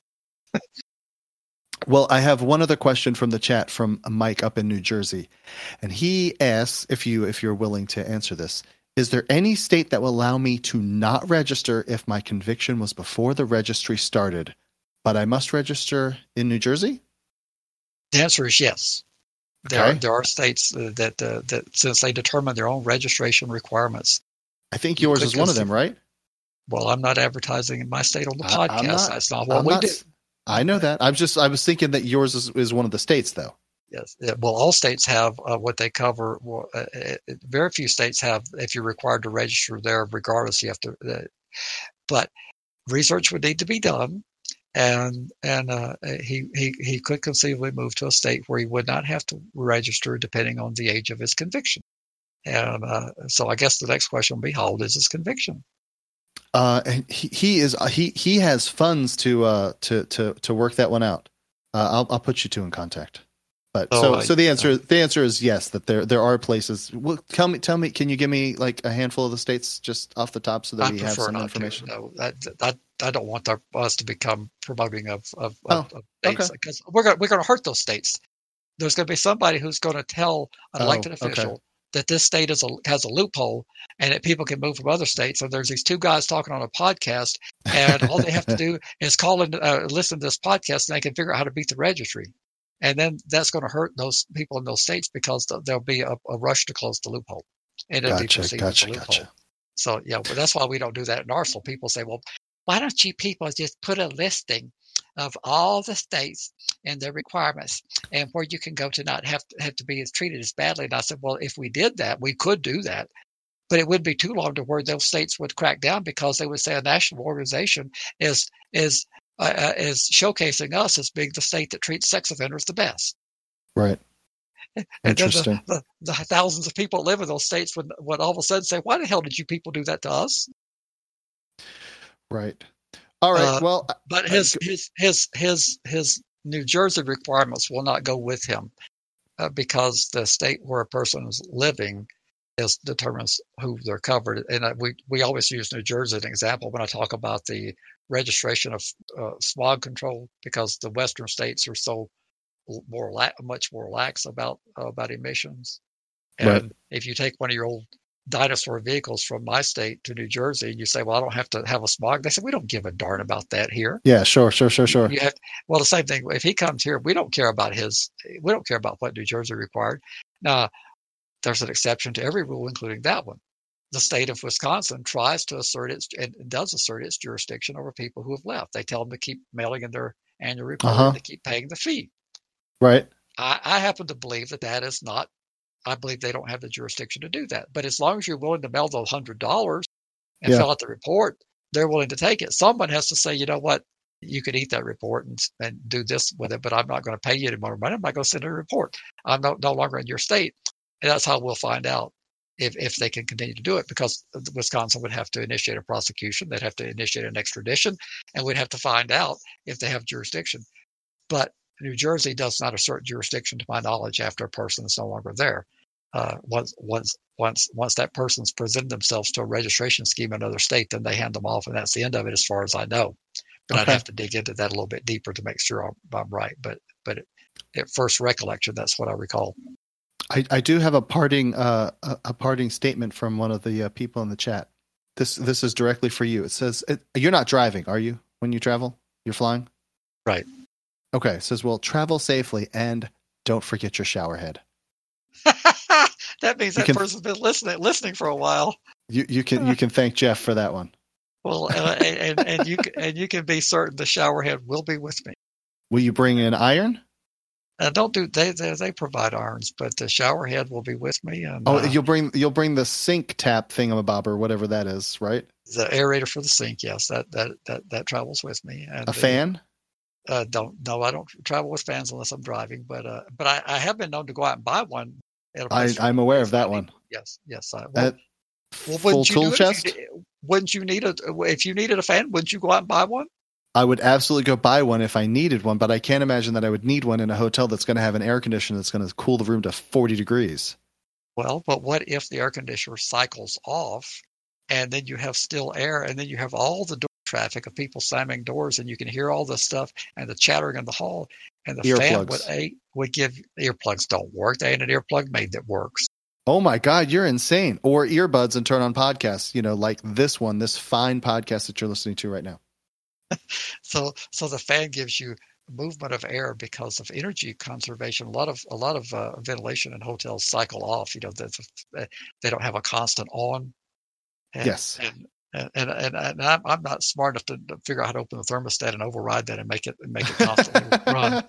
S1: Well, I have one other question from the chat from Mike up in New Jersey, and he asks if you if you're willing to answer this. Is there any state that will allow me to not register if my conviction was before the registry started, but I must register in New Jersey?
S2: The answer is yes. There
S1: Okay.
S2: are, there are states uh, that uh, that since they determine their own registration requirements.
S1: I think
S2: You
S1: yours
S2: could
S1: is one of them,
S2: consider-
S1: right?
S2: Well, I'm not advertising in my state on the
S1: I- I'm
S2: podcast.
S1: not-
S2: That's not what
S1: I'm
S2: we
S1: not
S2: do.
S1: s- I know that. I'm just I was thinking that yours is, is one of the states, though.
S2: Yes. Yeah, well, all states have uh, what they cover. Well, uh, uh, very few states have. If you're required to register there, regardless, you have to. Uh, but research would need to be done, and and uh, he he he could conceivably move to a state where he would not have to register, depending on the age of his conviction. And uh, so, I guess the next question will be, how old is his conviction?
S1: Uh, and he, he is he he has funds to uh to to to work that one out. Uh, I'll I'll put you two in contact. But
S2: Oh,
S1: so
S2: I-
S1: so the answer the answer is yes, that there there are places. Well, tell me tell me, can you give me like a handful of the states just off the top so that
S2: I
S1: we have
S2: prefer
S1: some
S2: not
S1: information?
S2: to. No, I, I, I don't want our, us to become promoting of of,
S1: Oh,
S2: of, of states
S1: okay.
S2: because we're going we're going to hurt those states. There's going to be somebody who's going to tell an
S1: Oh,
S2: elected
S1: okay.
S2: official that this state is a, has a loophole and that people can move from other states. So there's these two guys talking on a podcast, and all they have to do is call and uh, listen to this podcast, and they can figure out how to beat the registry. And then that's going to hurt those people in those states because th- there'll be a, a rush to close the loophole. And it'll be
S1: Gotcha,
S2: perceived as a
S1: gotcha,
S2: loophole.
S1: gotcha.
S2: So yeah, but that's why we don't do that in Arsenal. People say, well, why don't you people just put a listing of all the states and their requirements and where you can go to not have to, have to be as treated as badly? And I said, well, if we did that, we could do that. But it wouldn't be too long to where those states would crack down because they would say a national organization is is uh, uh, is showcasing us as being the state that treats sex offenders the best.
S1: Right.
S2: And then
S1: Interesting.
S2: the, the, the thousands of people that live in those states would, would all of a sudden say, why the hell did you people do that to us?
S1: Right. All right.
S2: Uh,
S1: well,
S2: But
S1: I-
S2: his his his his his New Jersey requirements will not go with him uh, because the state where a person is living is determines who they're covered. And uh, we we always use New Jersey as an example when I talk about the registration of uh, smog control because the western states are so l- more la- much more lax about uh, about emissions. And
S1: Right.
S2: if you take one of your old dinosaur vehicles from my state to New Jersey, and you say, "Well, I don't have to have a smog," they say, "We don't give a darn about that here."
S1: yeah, sure, sure, sure, sure.
S2: You have well, the same thing. If he comes here, we don't care about his. We don't care about what New Jersey required. Now, there's an exception to every rule, including that one. The state of Wisconsin tries to assert its and does assert its jurisdiction over people who have left. They tell them to keep mailing in their annual report
S1: Uh-huh.
S2: and to keep paying the fee.
S1: Right.
S2: I, I happen to believe that that is not. I believe they don't have the jurisdiction to do that. But as long as you're willing to mail those hundred dollars and
S1: Yeah.
S2: fill out the report, they're willing to take it. Someone has to say, you know what, you could eat that report and and do this with it, but I'm not going to pay you any more money. I'm not going to send a report. I'm no, no longer in your state, and that's how we'll find out if if they can continue to do it. Because Wisconsin would have to initiate a prosecution, they'd have to initiate an extradition, and we'd have to find out if they have jurisdiction. But New Jersey does not assert jurisdiction, to my knowledge, after a person is no longer there. Uh, once, once, once, once that person's presented themselves to a registration scheme in another state, then they hand them off, and that's the end of it, as far as I know. But
S1: Okay.
S2: I'd have to dig into that a little bit deeper to make sure I'm, I'm right. But, but at first recollection, that's what I recall.
S1: I, I do have a parting uh, a, a parting statement from one of the uh, people in the chat. This this is directly for you. It says it, you're not driving, are you? When you travel, you're flying.
S2: Right.
S1: Okay. It says, well, travel safely and don't forget your shower head.
S2: That means
S1: You
S2: that
S1: can-
S2: person's been listening, listening for a while.
S1: You you can you can thank Jeff for that one.
S2: Well, uh, and, and, and you can, and you can be certain the shower head will be with me.
S1: Will you bring an iron?
S2: Uh, don't do they, they they provide irons, but the shower head will be with me. And,
S1: Oh,
S2: uh,
S1: you'll bring you'll bring the sink tap thingamabob or whatever that is, right?
S2: the aerator for the sink, yes, that that that, that travels with me. And
S1: A
S2: the,
S1: fan?
S2: Uh, don't no, I don't travel with fans unless I'm driving. But uh, but I, I have been known to go out and buy one. At a
S1: I,
S2: place
S1: I'm aware of that one.
S2: Yes, yes. I, well,
S1: At
S2: well,
S1: full
S2: wouldn't you
S1: tool
S2: do it if
S1: chest?
S2: you- Wouldn't you need a if you needed a fan? Wouldn't you go out and buy one?
S1: I would absolutely go buy one if I needed one, but I can't imagine that I would need one in a hotel that's going to have an air conditioner that's going to cool the room to forty degrees.
S2: Well, but what if the air conditioner cycles off, and then you have still air, and then you have all the door traffic of people slamming doors, and you can hear all the stuff and the chattering in the hall, and the fan would a would give earplugs don't work. They ain't an earplug made that works.
S1: Oh my God, you're insane! Or earbuds and turn on podcasts. You know, like this one, this fine podcast that you're listening to right now.
S2: So, so the fan gives you movement of air because of energy conservation. A lot of a lot of uh, ventilation in hotels cycle off. You know, they, they don't have a constant on. And,
S1: yes.
S2: And and and, and, and I'm, I'm not smart enough to, to figure out how to open the thermostat and override that and make it make it constantly run.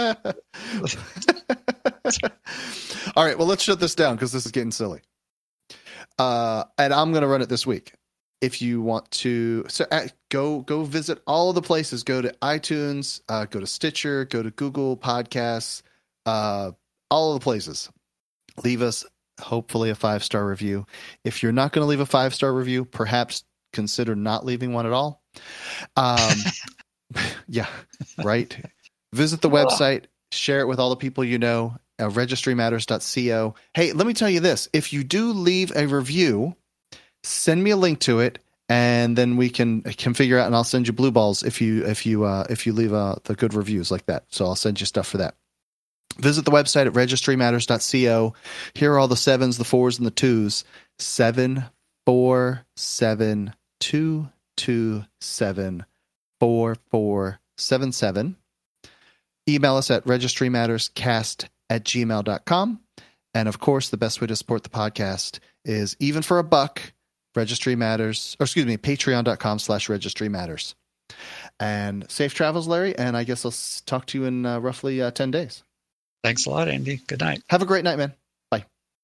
S1: All right. Well, let's shut this down because this is getting silly. Uh, and I'm going to run it this week. If you want to so uh, go go visit all of the places, go to iTunes, uh, go to Stitcher, go to Google Podcasts, uh, all of the places. Leave us hopefully a five-star review. If you're not going to leave a five-star review, perhaps consider not leaving one at all. Um, yeah, right. Visit the website, share it with all the people you know, uh, registry matters dot co. Hey, let me tell you this. If you do leave a review, send me a link to it, and then we can can figure out. And I'll send you blue balls if you if you uh, if you leave uh, the good reviews like that. So I'll send you stuff for that. Visit the website at registry matters dot co. Here are all the sevens, the fours, and the twos. Seven four seven two two seven four four seven seven. Email us at registrymatterscast at gmail dot com. And of course, the best way to support the podcast is even for a buck. Registry Matters, or excuse me, patreon.com slash registry matters. And safe travels, Larry. And I guess I'll talk to you in uh, roughly uh, ten days.
S2: Thanks a lot, Andy. Good night.
S1: Have a great night, man.